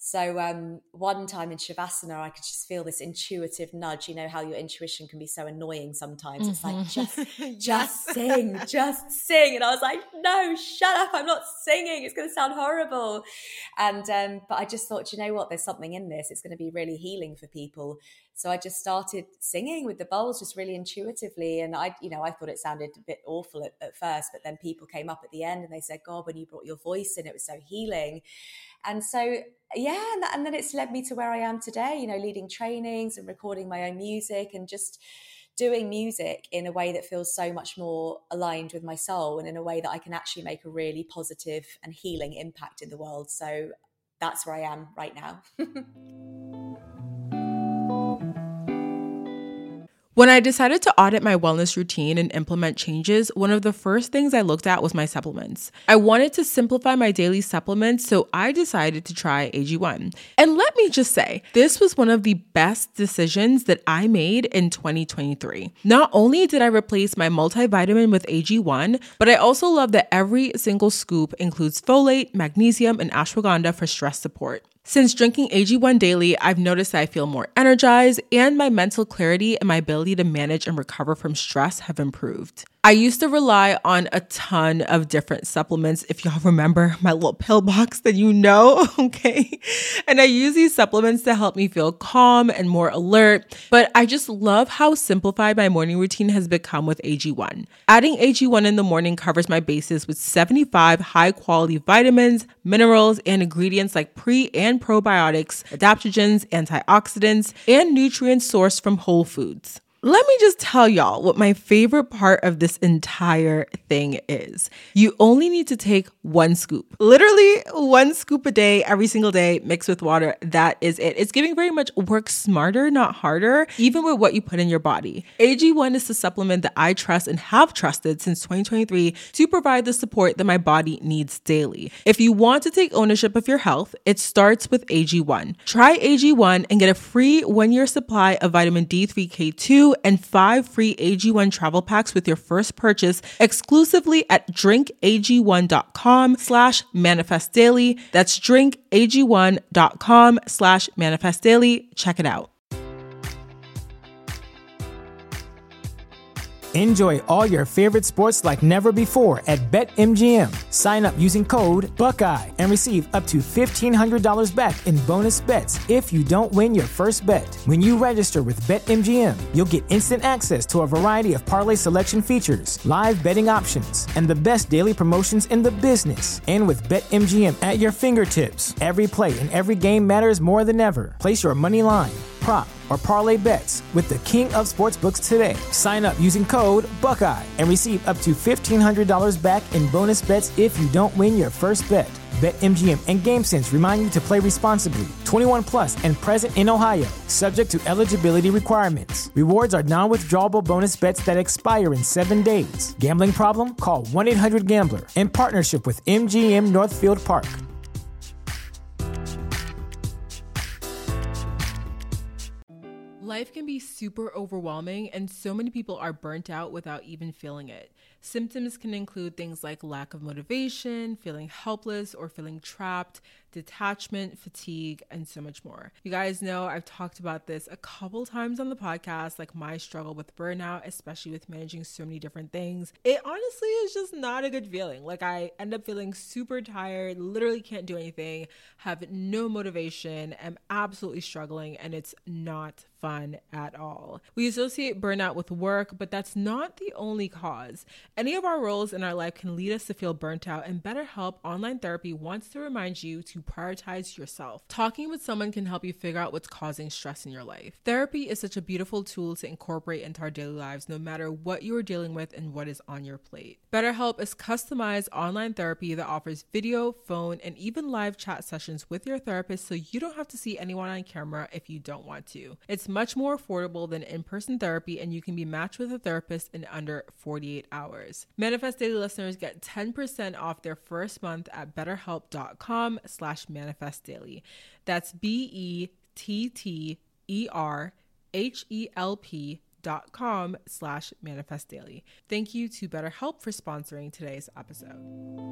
So one time in Shavasana, I could just feel this intuitive nudge. You know how your intuition can be so annoying sometimes. It's like, just sing. And I was like, no, shut up. I'm not singing. It's going to sound horrible. And but I just thought, you know what? There's something in this. It's going to be really healing for people. So I just started singing with the bowls just really intuitively. And I thought it sounded a bit awful at first, but then people came up at the end and they said, God, when you brought your voice in, it was so healing. And so, and then it's led me to where I am today, leading trainings and recording my own music and just doing music in a way that feels so much more aligned with my soul, and in a way that I can actually make a really positive and healing impact in the world. So that's where I am right now. When I decided to audit my wellness routine and implement changes, one of the first things I looked at was my supplements. I wanted to simplify my daily supplements, so I decided to try AG1. And let me just say, this was one of the best decisions that I made in 2023. Not only did I replace my multivitamin with AG1, but I also love that every single scoop includes folate, magnesium, and ashwagandha for stress support. Since drinking AG1 daily, I've noticed that I feel more energized, and my mental clarity and my ability to manage and recover from stress have improved. I used to rely on a ton of different supplements. If y'all remember my little pill box, then okay? And I use these supplements to help me feel calm and more alert, but I just love how simplified my morning routine has become with AG1. Adding AG1 in the morning covers my bases with 75 high-quality vitamins, minerals, and ingredients like pre- and probiotics, adaptogens, antioxidants, and nutrients sourced from whole foods. Let me just tell y'all what my favorite part of this entire thing is. You only need to take one scoop. Literally one scoop a day, every single day, mixed with water. That is it. It's giving very much work smarter, not harder, even with what you put in your body. AG1 is the supplement that I trust and have trusted since 2023 to provide the support that my body needs daily. If you want to take ownership of your health, it starts with AG1. Try AG1 and get a free 1-year supply of vitamin D3K2 and 5 free AG1 travel packs with your first purchase exclusively at drinkag1.com/manifestdaily. That's drinkag1.com/manifestdaily. Check it out. Enjoy all your favorite sports like never before at BetMGM. Sign up using code Buckeye and receive up to $1,500 back in bonus bets if you don't win your first bet. When you register with BetMGM, you'll get instant access to a variety of parlay selection features, live betting options, and the best daily promotions in the business. And with BetMGM at your fingertips, every play and every game matters more than ever. Place your money line, prop, or parlay bets with the king of sportsbooks today. Sign up using code Buckeye and receive up to $1,500 back in bonus bets if you don't win your first bet. BetMGM and GameSense remind you to play responsibly. 21 plus and present in Ohio, subject to eligibility requirements. Rewards are non-withdrawable bonus bets that expire in 7 days. Gambling problem? Call 1-800-GAMBLER. In partnership with MGM Northfield Park. Life can be super overwhelming, and so many people are burnt out without even feeling it. Symptoms can include things like lack of motivation, feeling helpless or feeling trapped, detachment, fatigue, and so much more. You guys know I've talked about this a couple times on the podcast, like my struggle with burnout, especially with managing so many different things. It honestly is just not a good feeling. Like, I end up feeling super tired, literally can't do anything, have no motivation, am absolutely struggling, and it's not fun at all. We associate burnout with work, but that's not the only cause. Any of our roles in our life can lead us to feel burnt out, and BetterHelp Online Therapy wants to remind you to prioritize yourself. Talking with someone can help you figure out what's causing stress in your life. Therapy is such a beautiful tool to incorporate into our daily lives, no matter what you are dealing with and what is on your plate. BetterHelp is customized online therapy that offers video, phone, and even live chat sessions with your therapist, so you don't have to see anyone on camera if you don't want to. It's much more affordable than in-person therapy, and you can be matched with a therapist in under 48 hours. Manifest Daily listeners get 10% off their first month at betterhelp.com/manifestdaily. That's BETTERHELP.com/manifestdaily. Thank you to BetterHelp for sponsoring today's episode.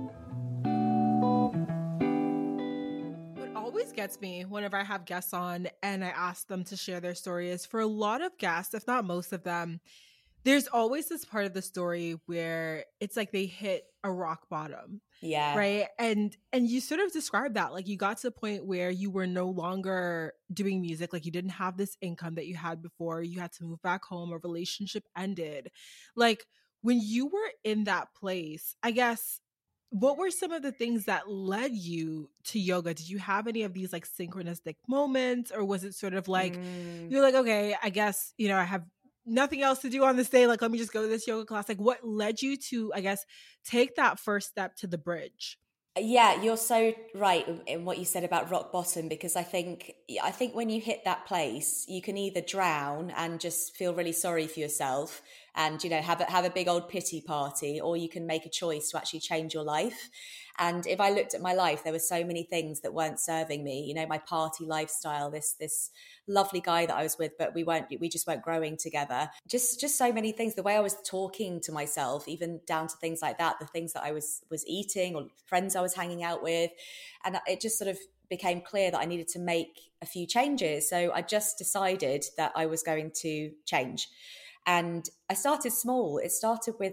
What always gets me whenever I have guests on and I ask them to share their stories, for a lot of guests, if not most of them, there's always this part of the story where it's like they hit a rock bottom. Yeah. Right. And you sort of described that, like, you got to a point where you were no longer doing music, like you didn't have this income that you had before, you had to move back home, a relationship ended. Like, when you were in that place, I guess, what were some of the things that led you to yoga? Did you have any of these like synchronistic moments, or was it sort of like, you're like, okay, I guess, I have nothing else to do on this day, like, let me just go to this yoga class? Like, what led you to, I guess, take that first step to the bridge? Yeah, you're so right in what you said about rock bottom, because I think when you hit that place, you can either drown and just feel really sorry for yourself and, have a big old pity party, or you can make a choice to actually change your life. And if I looked at my life, there were so many things that weren't serving me, my party lifestyle, this lovely guy that I was with, but we just weren't growing together. Just so many things, the way I was talking to myself, even down to things like that, the things that I was eating, or friends I was hanging out with. And it just sort of became clear that I needed to make a few changes. So I just decided that I was going to change. And I started small. It started with,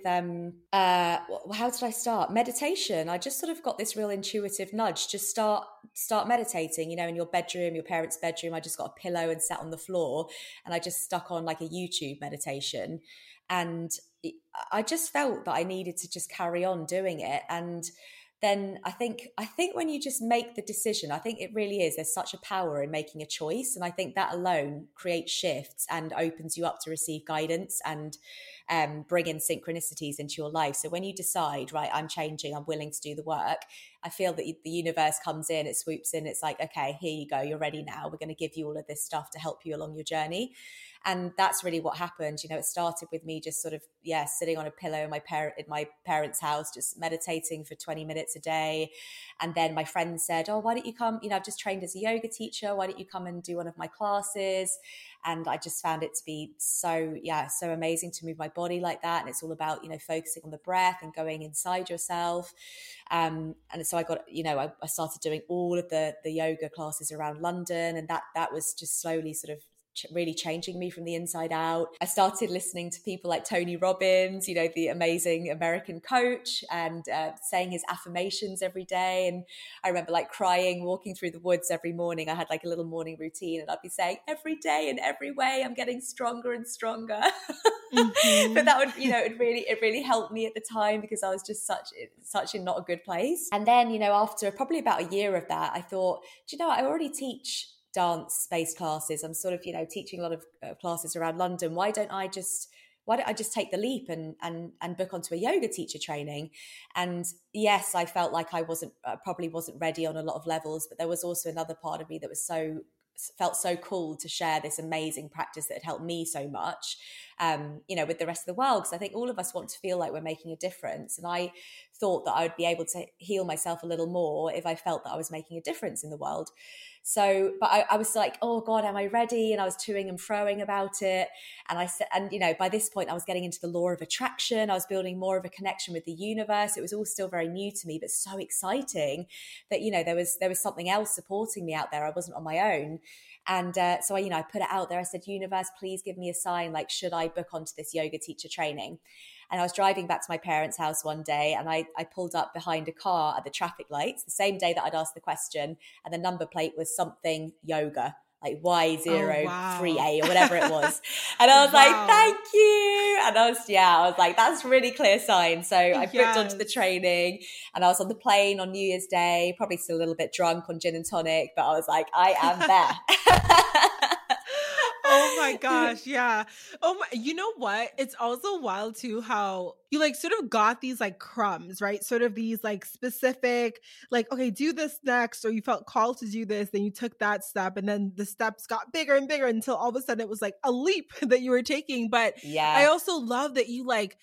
how did I start? Meditation. I just sort of got this real intuitive nudge. Just start meditating, in your bedroom, your parents' bedroom. I just got a pillow and sat on the floor, and I just stuck on like a YouTube meditation. And I just felt that I needed to just carry on doing it. And then I think when you just make the decision, I think it really is, there's such a power in making a choice. And I think that alone creates shifts and opens you up to receive guidance and bring in synchronicities into your life. So when you decide, right, I'm changing, I'm willing to do the work, I feel that the universe comes in, it swoops in, it's like, okay, here you go, you're ready now. We're going to give you all of this stuff to help you along your journey. And that's really what happened. It started with me just sort of, sitting on a pillow in my parents' house, just meditating for 20 minutes a day. And then my friend said, oh, why don't you come? I've just trained as a yoga teacher. Why don't you come and do one of my classes? And I just found it to be so amazing to move my body like that. And it's all about, focusing on the breath and going inside yourself. And so I got, I started doing all of the yoga classes around London. And that was just slowly sort of really changing me from the inside out. I started listening to people like Tony Robbins, the amazing American coach, and saying his affirmations every day. And I remember like crying, walking through the woods every morning. I had like a little morning routine, and I'd be saying, every day in every way, I'm getting stronger and stronger. Mm-hmm. But that would, it really helped me at the time, because I was just such in not a good place. And then, after probably about a year of that, I thought, I already teach dance-based classes. I'm sort of, teaching a lot of classes around London. Why don't I just why don't I just take the leap and book onto a yoga teacher training? And yes, I felt like I probably wasn't ready on a lot of levels, but there was also another part of me that felt so cool to share this amazing practice that had helped me so much, with the rest of the world. Because I think all of us want to feel like we're making a difference. And I thought that I would be able to heal myself a little more if I felt that I was making a difference in the world. So, but I was like, oh God, am I ready? And I was toing and froing about it. And I said, by this point I was getting into the law of attraction. I was building more of a connection with the universe. It was all still very new to me, but so exciting that, there was something else supporting me out there. I wasn't on my own. And so I put it out there. I said, universe, please give me a sign. Like, should I book onto this yoga teacher training? And I was driving back to my parents' house one day, and I pulled up behind a car at the traffic lights the same day that I'd asked the question, and the number plate was something yoga, like Y03A or whatever it was. And I was like, thank you. And I was like, that's really clear sign. So I booked onto the training, and I was on the plane on New Year's Day, probably still a little bit drunk on gin and tonic, but I was like, I am there. Oh my gosh, yeah. Oh my, you know what? It's also wild too how you like sort of got these like crumbs, right? Sort of these like specific, like, okay, do this next, or you felt called to do this, then you took that step, and then the steps got bigger and bigger until all of a sudden it was like a leap that you were taking. But I also love that you like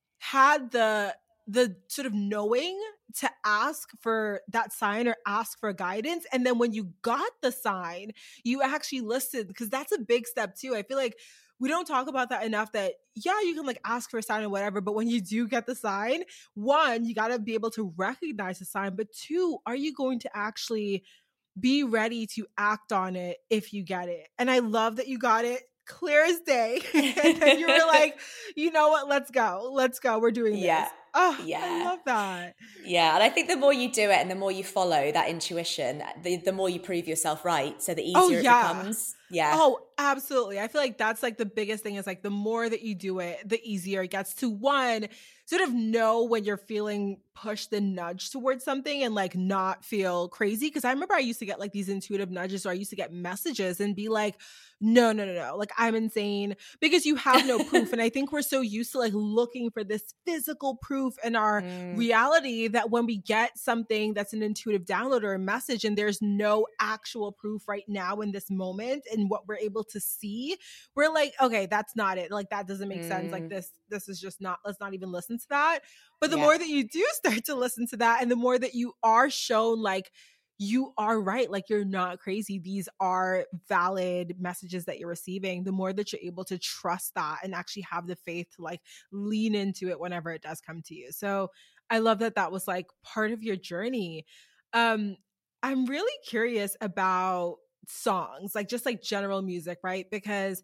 had the sort of knowing to ask for that sign or ask for guidance. And then when you got the sign, you actually listened, because that's a big step too. I feel like we don't talk about that enough, that you can like ask for a sign or whatever, but when you do get the sign, one, you got to be able to recognize the sign, but two, are you going to actually be ready to act on it if you get it? And I love that you got it clear as day. And then you were like, you know what, let's go, we're doing this. Oh, yeah. I love that. Yeah. And I think the more you do it and the more you follow that intuition, the more you prove yourself right. So the easier it becomes. Yeah. Oh, absolutely. I feel like that's like the biggest thing, is like the more that you do it, the easier it gets to, one, sort of know when you're feeling pushed and nudged towards something and like not feel crazy. Because I remember I used to get like these intuitive nudges, or I used to get messages and be like, no, like I'm insane, because you have no proof. And I think we're so used to like looking for this physical proof in our reality, that when we get something that's an intuitive download or a message and there's no actual proof right now in this moment and what we're able to see, we're like, okay, that's not it. Like that doesn't make sense. Like this is just not, let's not even listen to that. But the more that you do start to listen to that, and the more that you are shown like you are right, like you're not crazy, these are valid messages that you're receiving, the more that you're able to trust that and actually have the faith to like lean into it whenever it does come to you. So I love that that was like part of your journey. I'm really curious about songs, like just like general music, right? Because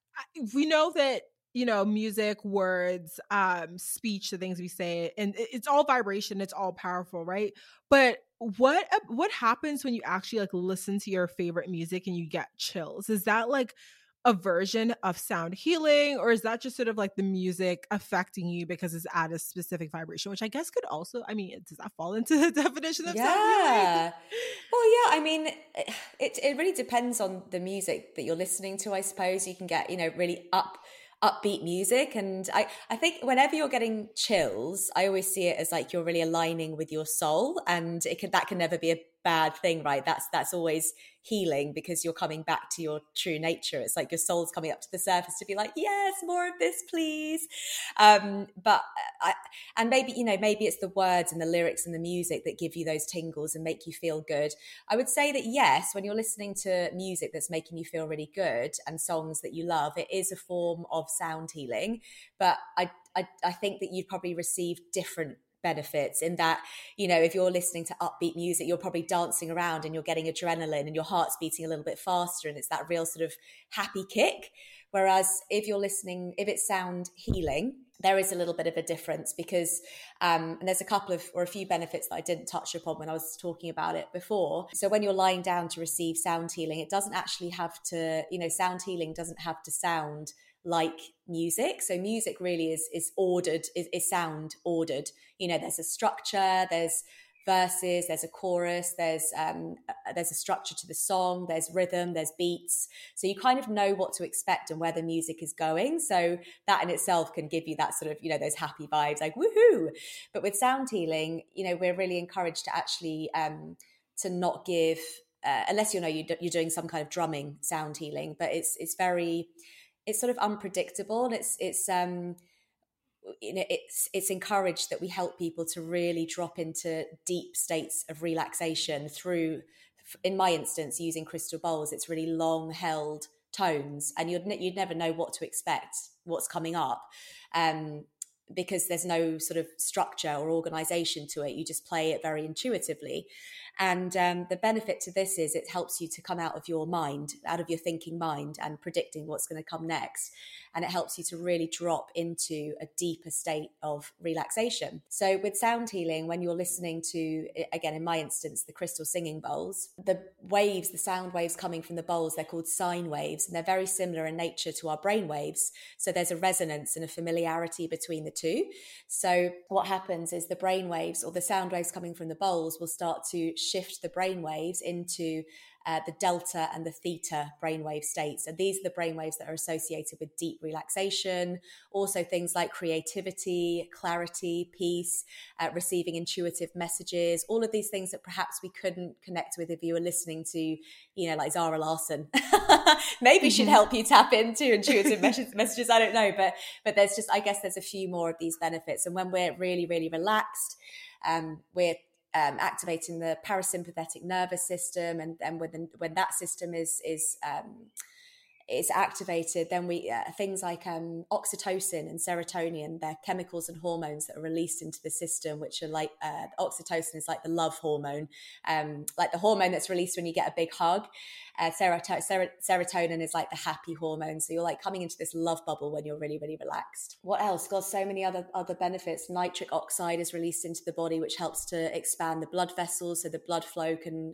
we know that, music, words, speech, the things we say, and it's all vibration, it's all powerful, right? But what happens when you actually like listen to your favorite music and you get chills? Is that like a version of sound healing, or is that just sort of like the music affecting you because it's at a specific vibration, which I guess could also, I mean, does that fall into the definition of sound healing? Well, yeah, I mean, it really depends on the music that you're listening to, I suppose. You can get, really upbeat music, and I think whenever you're getting chills, I always see it as like you're really aligning with your soul, and that can never be a bad thing, right? That's always healing, because you're coming back to your true nature. It's like your soul's coming up to the surface to be like, yes, more of this, please. But maybe it's the words and the lyrics and the music that give you those tingles and make you feel good. I would say that yes, when you're listening to music that's making you feel really good and songs that you love, it is a form of sound healing. But I think that you'd probably receive different benefits in that, if you're listening to upbeat music, you're probably dancing around and you're getting adrenaline and your heart's beating a little bit faster, and it's that real sort of happy kick. Whereas if it's sound healing, there is a little bit of a difference, because and there's a few benefits that I didn't touch upon when I was talking about it before. So when you're lying down to receive sound healing, it doesn't actually have to, sound healing doesn't have to sound like music. So music really is ordered, is sound ordered. There's a structure, there's verses, there's a chorus, there's a structure to the song, there's rhythm, there's beats. So you kind of know what to expect and where the music is going. So that in itself can give you that sort of, those happy vibes, like woohoo. But with sound healing, we're really encouraged to actually to not give, unless you're doing some kind of drumming sound healing, but it's sort of unpredictable, and it's encouraged that we help people to really drop into deep states of relaxation through, in my instance, using crystal bowls. It's really long held tones, and you'd never know what to expect, what's coming up, because there's no sort of structure or organization to it. You just play it very intuitively. And the benefit to this is it helps you to come out of your mind, out of your thinking mind, and predicting what's going to come next. And it helps you to really drop into a deeper state of relaxation. So with sound healing, when you're listening to, again, in my instance, the crystal singing bowls, the waves, the sound waves coming from the bowls, they're called sine waves, and they're very similar in nature to our brain waves. So there's a resonance and a familiarity between the two. So what happens is the brain waves, or the sound waves coming from the bowls, will start to shift the brain waves into the delta and the theta brainwave states. And these are the brainwaves that are associated with deep relaxation, also things like creativity, clarity, peace, receiving intuitive messages, all of these things that perhaps we couldn't connect with if you were listening to, like Zara Larsson. Maybe she'd help you tap into intuitive messages. I don't know. But there's just, I guess there's a few more of these benefits. And when we're really, really relaxed, we're activating the parasympathetic nervous system, and when that system is activated, then we things like oxytocin and serotonin, they're chemicals and hormones that are released into the system, which are like oxytocin is like the love hormone, like the hormone that's released when you get a big hug. Serotonin is like the happy hormone. So you're like coming into this love bubble when you're really, really relaxed. What else? Got so many other benefits. Nitric oxide is released into the body, which helps to expand the blood vessels, so the blood flow can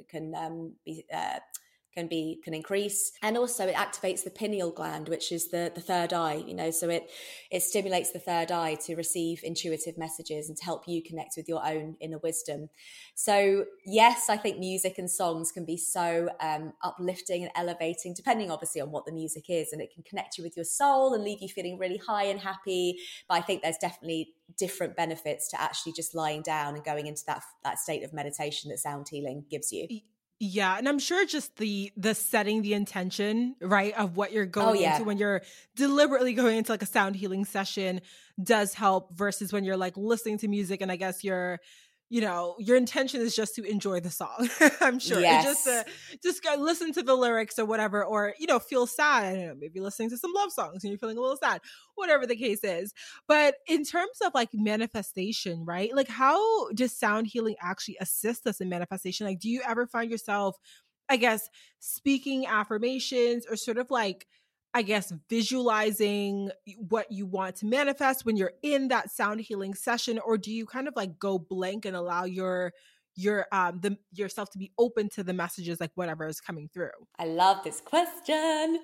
increase. And also it activates the pineal gland, which is the third eye, so it stimulates the third eye to receive intuitive messages and to help you connect with your own inner wisdom. So yes, I think music and songs can be so uplifting and elevating, depending obviously on what the music is, and it can connect you with your soul and leave you feeling really high and happy. But I think there's definitely different benefits to actually just lying down and going into that state of meditation that sound healing gives you. Yeah. And I'm sure just the setting the intention, right, of what you're going into when you're deliberately going into like a sound healing session does help, versus when you're like listening to music and I guess your intention is just to enjoy the song. I'm sure. Yes. Just go listen to the lyrics or whatever, or, feel sad. I don't know, maybe listening to some love songs and you're feeling a little sad, whatever the case is. But in terms of like manifestation, right? Like how does sound healing actually assist us in manifestation? Like, do you ever find yourself, I guess, speaking affirmations or sort of like, I guess, visualizing what you want to manifest when you're in that sound healing session? Or do you kind of like go blank and allow yourself to be open to the messages, like whatever is coming through? I love this question.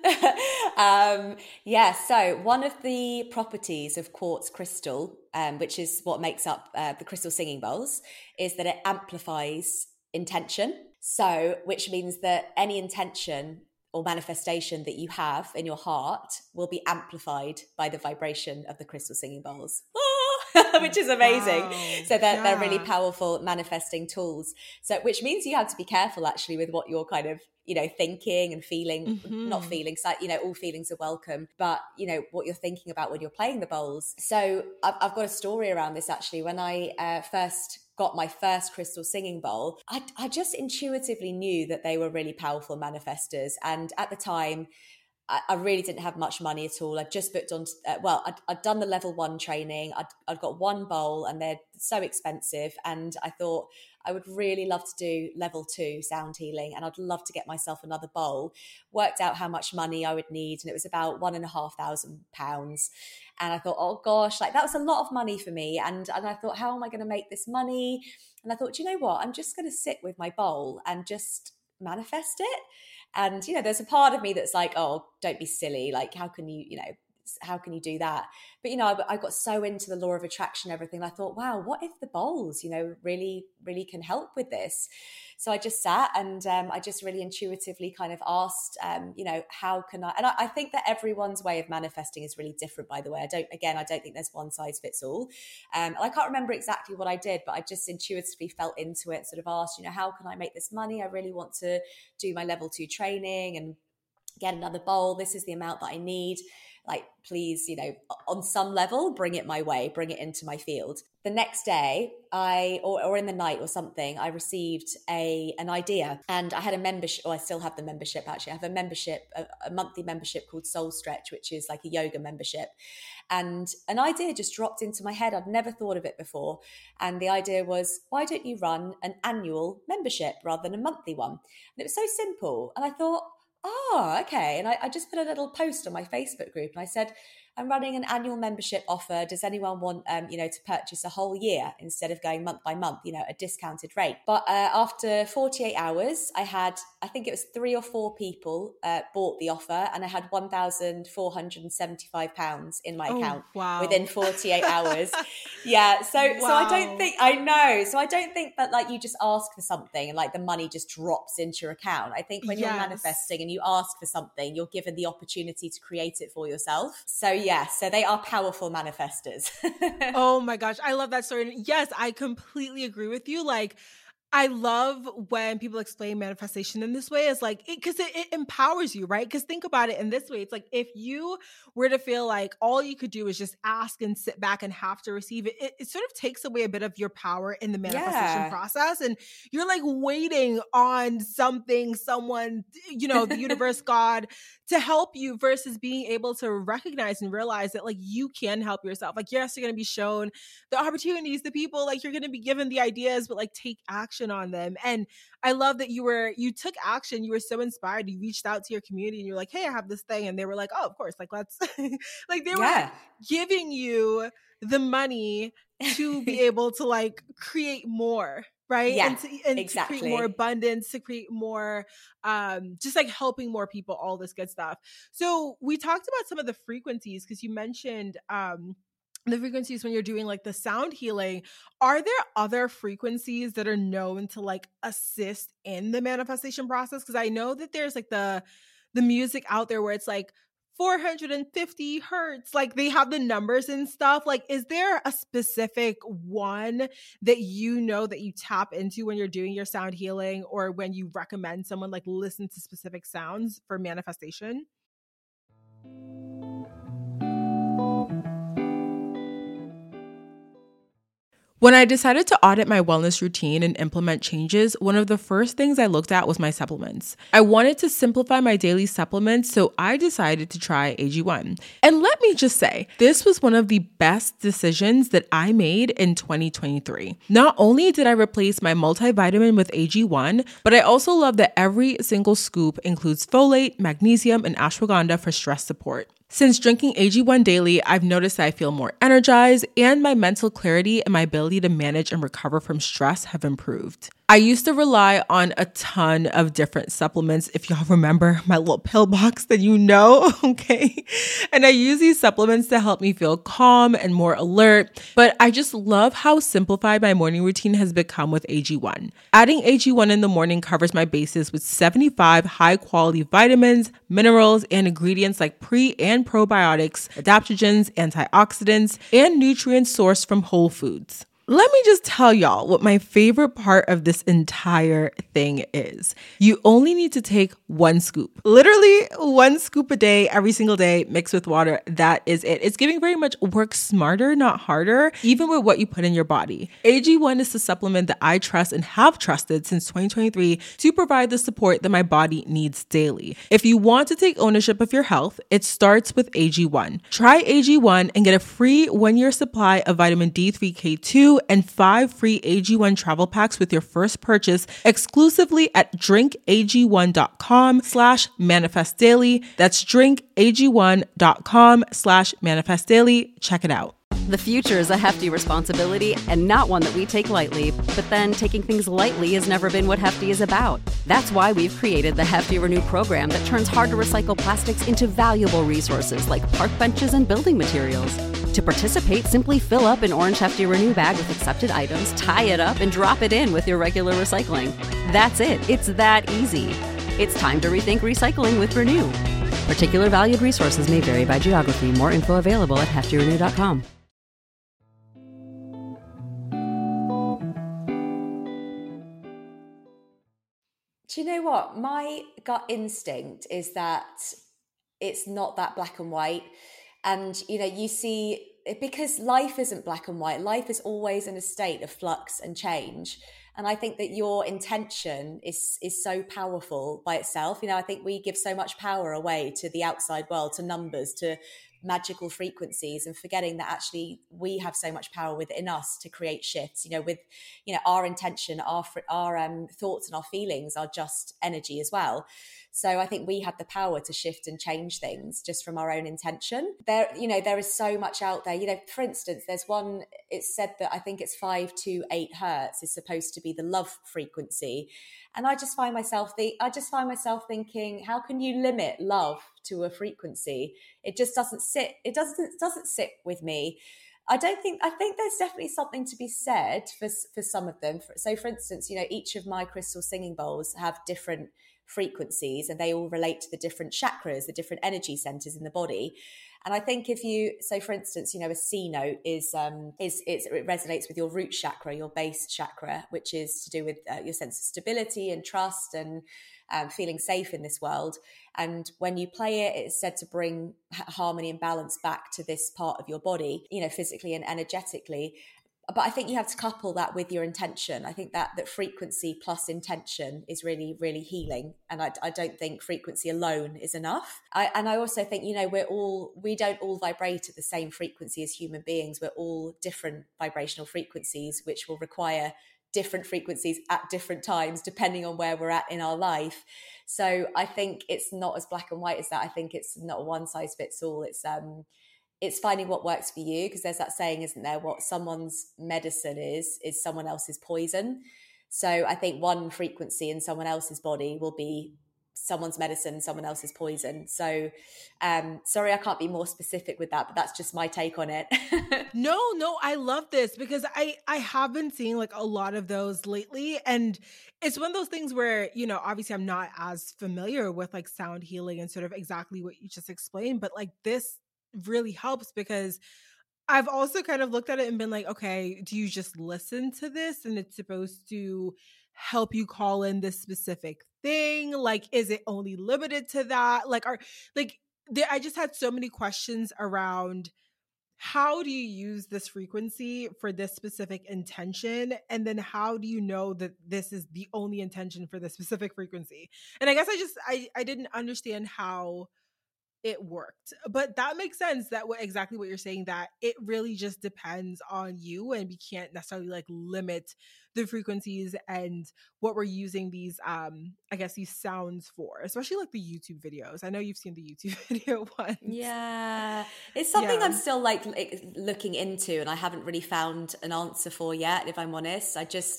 So one of the properties of quartz crystal, which is what makes up the crystal singing bowls, is that it amplifies intention. So, which means that any intention or manifestation that you have in your heart will be amplified by the vibration of the crystal singing bowls, which is amazing. Wow. So they're really powerful manifesting tools. So, which means you have to be careful actually with what you're kind of, thinking and feeling, not feeling, all feelings are welcome, but what you're thinking about when you're playing the bowls. So I've got a story around this actually. When I first got my first crystal singing bowl, I just intuitively knew that they were really powerful manifestors. And at the time, I really didn't have much money at all. I'd just booked on, I'd done the level 1 training. I'd got one bowl and they're so expensive. And I thought I would really love to do level 2 sound healing, and I'd love to get myself another bowl. Worked out how much money I would need, and it was about £1,500. And I thought, oh gosh, like that was a lot of money for me. And I thought, how am I going to make this money? And I thought, you know what? I'm just going to sit with my bowl and just manifest it. And, there's a part of me that's like, oh, don't be silly. Like, how can you, do that? But, I got so into the law of attraction and everything. I thought, wow, what if the bowls, really, really can help with this? So I just sat and I just really intuitively kind of asked, how can I? And I think that everyone's way of manifesting is really different, by the way. I don't think there's one size fits all. I can't remember exactly what I did, but I just intuitively felt into it, sort of asked, how can I make this money? I really want to do my level 2 training and get another bowl. This is the amount that I need. Like, please, on some level, bring it my way, bring it into my field. The next day, or in the night or something, I received an idea, and I had a membership, or I still have the membership actually. I have a membership, a monthly membership called Soul Stretch, which is like a yoga membership. And an idea just dropped into my head. I'd never thought of it before. And the idea was, why don't you run an annual membership rather than a monthly one? And it was so simple. And I thought, oh, okay. And I just put a little post on my Facebook group, and I said, I'm running an annual membership offer. Does anyone want, to purchase a whole year instead of going month by month, a discounted rate? But after 48 hours, I think it was 3 or 4 people bought the offer, and I had £1,475 in my account within 48 hours. Yeah. So I don't think that like you just ask for something and like the money just drops into your account. I think when you're manifesting and you ask for something, you're given the opportunity to create it for yourself. So so they are powerful manifestors. Oh my gosh, I love that story. And yes, I completely agree with you. Like, I love when people explain manifestation in this way. It's like, because it empowers you, right? Because think about it in this way. It's like, if you were to feel like all you could do is just ask and sit back and have to receive it, it sort of takes away a bit of your power in the manifestation process. And you're like waiting on something, someone, the universe, God, to help you, versus being able to recognize and realize that like you can help yourself. Like, yes, you're going to be shown the opportunities, the people, like you're going to be given the ideas, but like take action on them. And I love that you took action. You were so inspired. You reached out to your community and you're like, hey, I have this thing. And they were like, oh, of course. Like, let's like they were giving you the money to be able to like create more. Right. Yeah, and exactly. to create more abundance, to create more, just like helping more people, all this good stuff. So we talked about some of the frequencies, because you mentioned, the frequencies when you're doing like the sound healing. Are there other frequencies that are known to like assist in the manifestation process? Because I know that there's like the music out there where it's like 450 hertz, like they have the numbers and stuff. Like, is there a specific one that that you tap into when you're doing your sound healing, or when you recommend someone like listen to specific sounds for manifestation? When I decided to audit my wellness routine and implement changes, one of the first things I looked at was my supplements. I wanted to simplify my daily supplements, so I decided to try AG1. And let me just say, this was one of the best decisions that I made in 2023. Not only did I replace my multivitamin with AG1, but I also love that every single scoop includes folate, magnesium, and ashwagandha for stress support. Since drinking AG1 daily, I've noticed that I feel more energized, and my mental clarity and my ability to manage and recover from stress have improved. I used to rely on a ton of different supplements. If y'all remember my little pill box, then okay? And I use these supplements to help me feel calm and more alert, but I just love how simplified my morning routine has become with AG1. Adding AG1 in the morning covers my bases with 75 high-quality vitamins, minerals, and ingredients like pre- and probiotics, adaptogens, antioxidants, and nutrients sourced from whole foods. Let me just tell y'all what my favorite part of this entire thing is. You only need to take 1 scoop. Literally 1 scoop a day, every single day, mixed with water. That is it. It's giving very much work smarter, not harder, even with what you put in your body. AG1 is the supplement that I trust and have trusted since 2023 to provide the support that my body needs daily. If you want to take ownership of your health, it starts with AG1. Try AG1 and get a free 1-year supply of vitamin D3K2 and 5 free AG1 travel packs with your first purchase exclusively at drinkag1.com/manifestdaily. That's drinkag1.com/manifestdaily. Check it out. The future is a hefty responsibility and not one that we take lightly, but then taking things lightly has never been what Hefty is about. That's why we've created the Hefty Renew program that turns hard-to-recycle plastics into valuable resources like park benches and building materials. To participate, simply fill up an orange Hefty Renew bag with accepted items, tie it up, and drop it in with your regular recycling. That's it. It's that easy. It's time to rethink recycling with Renew. Particular valued resources may vary by geography. More info available at heftyrenew.com. Do you know what? My gut instinct is that it's not that black and white. And, you see, because life isn't black and white, life is always in a state of flux and change. And I think that your intention is so powerful by itself. I think we give so much power away to the outside world, to numbers, to magical frequencies, and forgetting that actually we have so much power within us to create shifts. With our intention, our thoughts and our feelings are just energy as well. So I think we have the power to shift and change things just from our own intention. There is so much out there. For instance, there's one, it's said that I think it's 528 hertz is supposed to be the love frequency. And I just find myself thinking, how can you limit love to a frequency? It just doesn't sit. It doesn't sit with me. I think there's definitely something to be said for some of them. So for instance, each of my crystal singing bowls have different frequencies, and they all relate to the different chakras, the different energy centers in the body. And I think for instance, a C note it resonates with your root chakra, your base chakra, which is to do with your sense of stability and trust and feeling safe in this world. And when you play it, it's said to bring harmony and balance back to this part of your body, physically and energetically. But I think you have to couple that with your intention. I think that frequency plus intention is really, really healing. And I don't think frequency alone is enough. I also think, we don't all vibrate at the same frequency as human beings. We're all different vibrational frequencies, which will require different frequencies at different times, depending on where we're at in our life. So I think it's not as black and white as that. I think it's not a one size fits all. It's finding what works for you, because there's that saying, isn't there? What someone's medicine is someone else's poison. So I think one frequency in someone else's body will be someone's medicine, someone else's poison. So sorry, I can't be more specific with that, but that's just my take on it. No, I love this because I have been seeing like a lot of those lately. And it's one of those things where, obviously I'm not as familiar with like sound healing and sort of exactly what you just explained, but like this really helps because I've also kind of looked at it and been like, okay, do you just listen to this and it's supposed to help you call in this specific thing? Like, is it only limited to that? I just had so many questions around how do you use this frequency for this specific intention? And then how do you know that this is the only intention for this specific frequency? And I guess I didn't understand how it worked, but that makes sense that exactly what you're saying, that it really just depends on you and we can't necessarily like limit the frequencies and what we're using these these sounds for, especially like the YouTube videos. I know you've seen the YouTube video one. Yeah, it's something I'm still like looking into and I haven't really found an answer for yet, if I'm honest. I just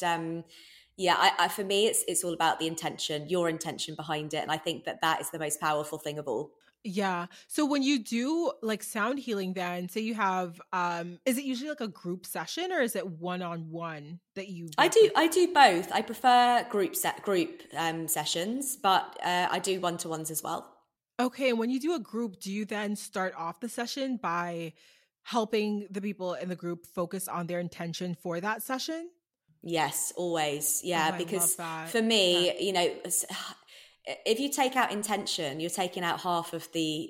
for me it's all about the intention, your intention behind it, and I think that is the most powerful thing of all. Yeah. So when you do like sound healing, then say you have, is it usually like a group session or is it one-on-one that you? I do both. I prefer group sessions, but I do one-to-ones as well. Okay. And when you do a group, do you then start off the session by helping the people in the group focus on their intention for that session? Yes, always. Yeah, because for me, if you take out intention, you're taking out half of the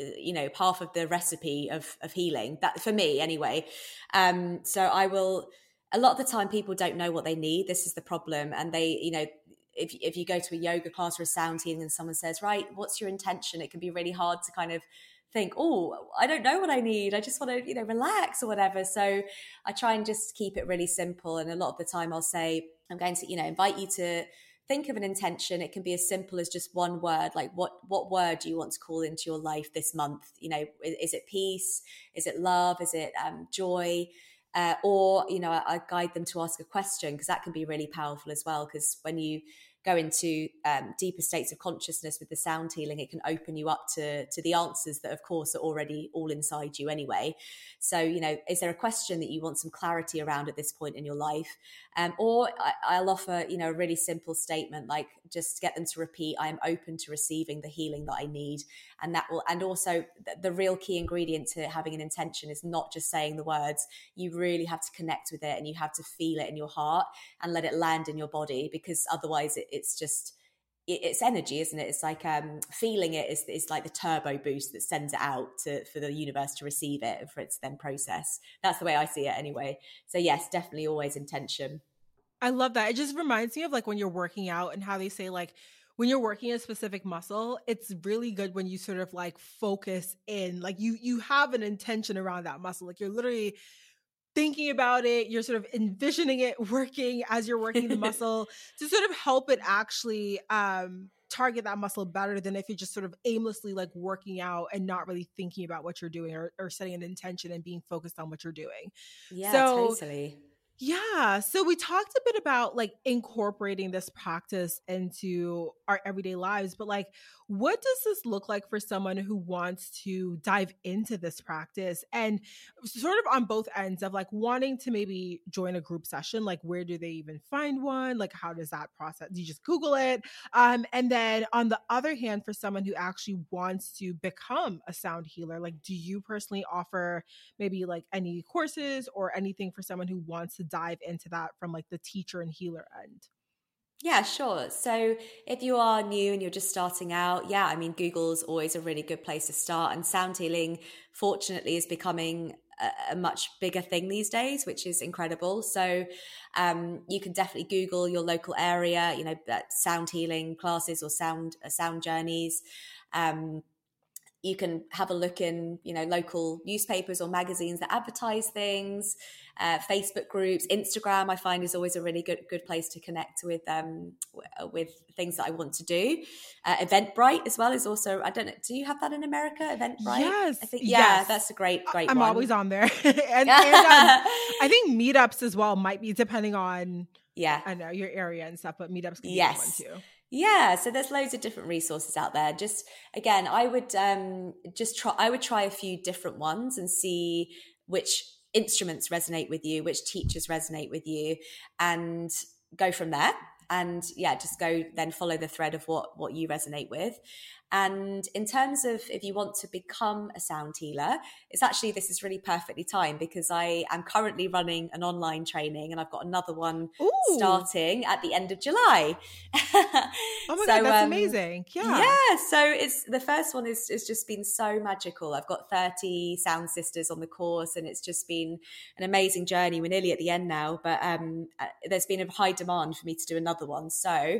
recipe of healing. That for me anyway. So I will, a lot of the time people don't know what they need. This is the problem. And they, if you go to a yoga class or a sound healing and someone says, right, what's your intention? It can be really hard to kind of think, oh, I don't know what I need. I just want to, relax or whatever. So I try and just keep it really simple. And a lot of the time I'll say, I'm going to, invite you to think of an intention. It can be as simple as just one word, like what word do you want to call into your life this month? You know, is it peace? Is it love? Is it joy? Or, you know, I guide them to ask a question, because that can be really powerful as well. Because when you go into deeper states of consciousness with the sound healing, it can open you up to the answers that, of course, are already all inside you anyway. So, you know, is there a question that you want some clarity around at this point in your life? Or I'll offer, you know, a really simple statement, like just get them to repeat, I am open to receiving the healing that I need. And that will, and also the real key ingredient to having an intention is not just saying the words. You really have to connect with it, and you have to feel it in your heart and let it land in your body, because otherwise it's just, it's energy, isn't it? It's like feeling it is like the turbo boost that sends it out for the universe to receive it and for it to then process. That's the way I see it anyway. So yes, definitely always intention. I love that. It just reminds me of like when you're working out and how they say like when you're working a specific muscle, it's really good when you sort of like focus in, like you have an intention around that muscle. Like you're literally thinking about it, you're sort of envisioning it working as you're working the muscle to sort of help it actually target that muscle better than if you're just sort of aimlessly like working out and not really thinking about what you're doing or setting an intention and being focused on what you're doing. Yeah, so, totally. Yeah. So we talked a bit about like incorporating this practice into our everyday lives, but like, what does this look like for someone who wants to dive into this practice and sort of on both ends of like wanting to maybe join a group session? Like, where do they even find one? Like, how does that process? Do you just Google it? And then on the other hand, for someone who actually wants to become a sound healer, like, do you personally offer maybe like any courses or anything for someone who wants to dive into that from like the teacher and healer end? Yeah, sure. So if you are new and you're just starting out, yeah, I mean, Google's always a really good place to start. And sound healing, fortunately, is becoming a much bigger thing these days, which is incredible. So you can definitely Google your local area, you know, sound healing classes or sound journeys. You can have a look in, you know, local newspapers or magazines that advertise things, Facebook groups, Instagram. I find is always a really good place to connect with things that I want to do. Eventbrite as well is also. I don't know. Do you have that in America? Eventbrite. Yes, I think yes. That's a great. I'm one. always on there, and I think meetups as well might be depending on I know your area and stuff, but meetups can be one too. Yeah, so there's loads of different resources out there. Just again, I would try a few different ones and see which instruments resonate with you, which teachers resonate with you, and go from there. And yeah, just go then follow the thread of what you resonate with. And in terms of if you want to become a sound healer, this is really perfectly timed because I am currently running an online training and I've got another one starting at the end of July. Oh my God, that's amazing. Yeah. So it's the first one is just been so magical. I've got 30 sound sisters on the course and it's just been an amazing journey. We're nearly at the end now, but there's been a high demand for me to do another one. So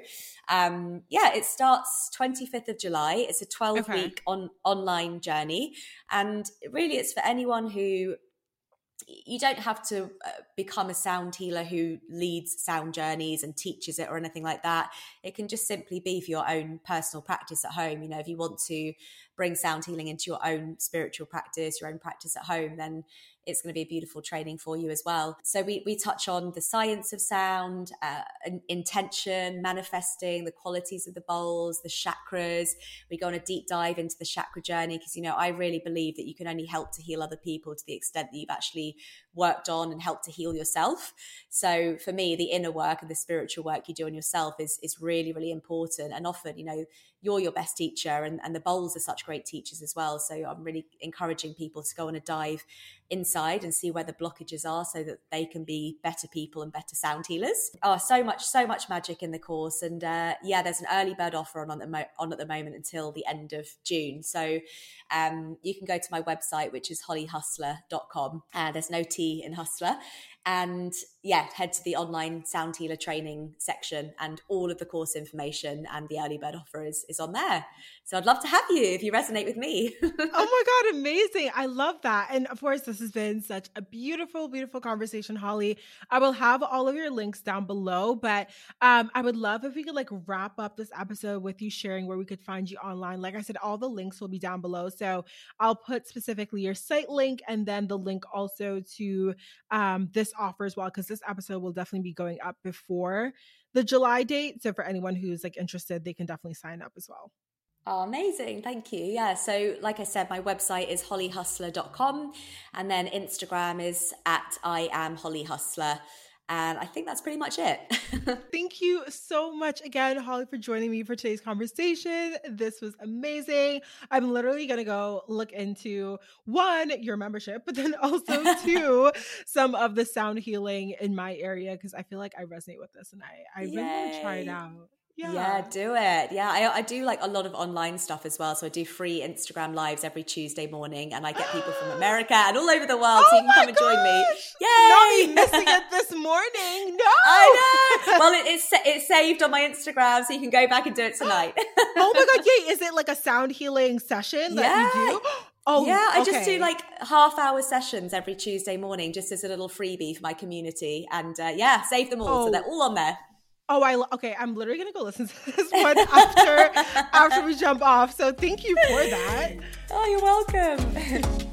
it starts 25th of July. It's a 12-week online journey. And really it's for anyone who, you don't have to become a sound healer who leads sound journeys and teaches it or anything like that. It can just simply be for your own personal practice at home. You know, if you want to bring sound healing into your own spiritual practice, your own practice at home, then it's going to be a beautiful training for you as well. So we touch on the science of sound, intention, manifesting, the qualities of the bowls, the chakras. We go on a deep dive into the chakra journey because, you know, I really believe that you can only help to heal other people to the extent that you've actually worked on and helped to heal yourself. So for me, the inner work and the spiritual work you do on yourself is really, really important. And often, you know, you're your best teacher and the bowls are such great teachers as well. So I'm really encouraging people to go on a dive inside and see where the blockages are so that they can be better people and better sound healers. Oh, so much magic in the course. And there's an early bird offer on at the moment until the end of June. So you can go to my website, which is hollyhustler.com. There's no T in hustler. And head to the online Sound Healer training section, and all of the course information and the early bird offer is on there. So I'd love to have you if you resonate with me. Oh my God, amazing. I love that. And of course, this has been such a beautiful, beautiful conversation, Holly. I will have all of your links down below, but I would love if we could like wrap up this episode with you sharing where we could find you online. Like I said, all the links will be down below. So I'll put specifically your site link and then the link also to this offer as well, because this episode will definitely be going up before the July date. So for anyone who's like interested, they can definitely sign up as well. Oh, amazing. Thank you. Yeah. So like I said, my website is hollyhustler.com, and then Instagram is @IamHollyHustler. And I think that's pretty much it. Thank you so much again, Holly, for joining me for today's conversation. This was amazing. I'm literally going to go look into, one, your membership, but then also two, some of the sound healing in my area, because I feel like I resonate with this and I really want to try it out. Yeah, do it. Yeah, I do like a lot of online stuff as well. So I do free Instagram lives every Tuesday morning, and I get people from America and all over the world, so you can come and join me. Yay! Not me missing it this morning. No, I know. Well, it's saved on my Instagram, so you can go back and do it tonight. Oh my God, yay! Is it like a sound healing session that you do? Oh yeah, I just do like half-hour sessions every Tuesday morning, just as a little freebie for my community, and save them all, so they're all on there. Oh, okay. I'm literally going to go listen to this one after we jump off. So thank you for that. Oh, you're welcome.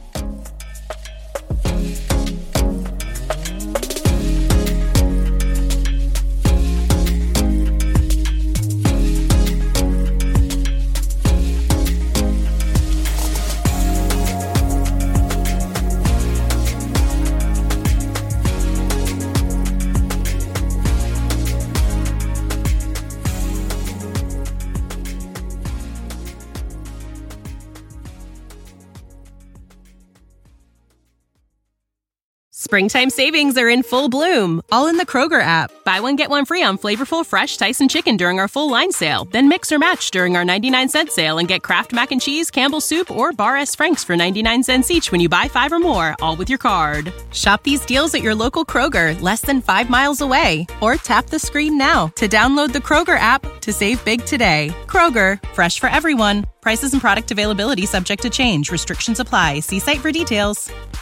Springtime savings are in full bloom, all in the Kroger app. Buy one, get one free on flavorful fresh Tyson chicken during our full line sale. Then mix or match during our 99-cent sale and get Kraft Mac and Cheese, Campbell's Soup, or Bar S. Frank's for 99 cents each when you buy 5 or more, all with your card. Shop these deals at your local Kroger, less than 5 miles away. Or tap the screen now to download the Kroger app to save big today. Kroger, fresh for everyone. Prices and product availability subject to change. Restrictions apply. See site for details.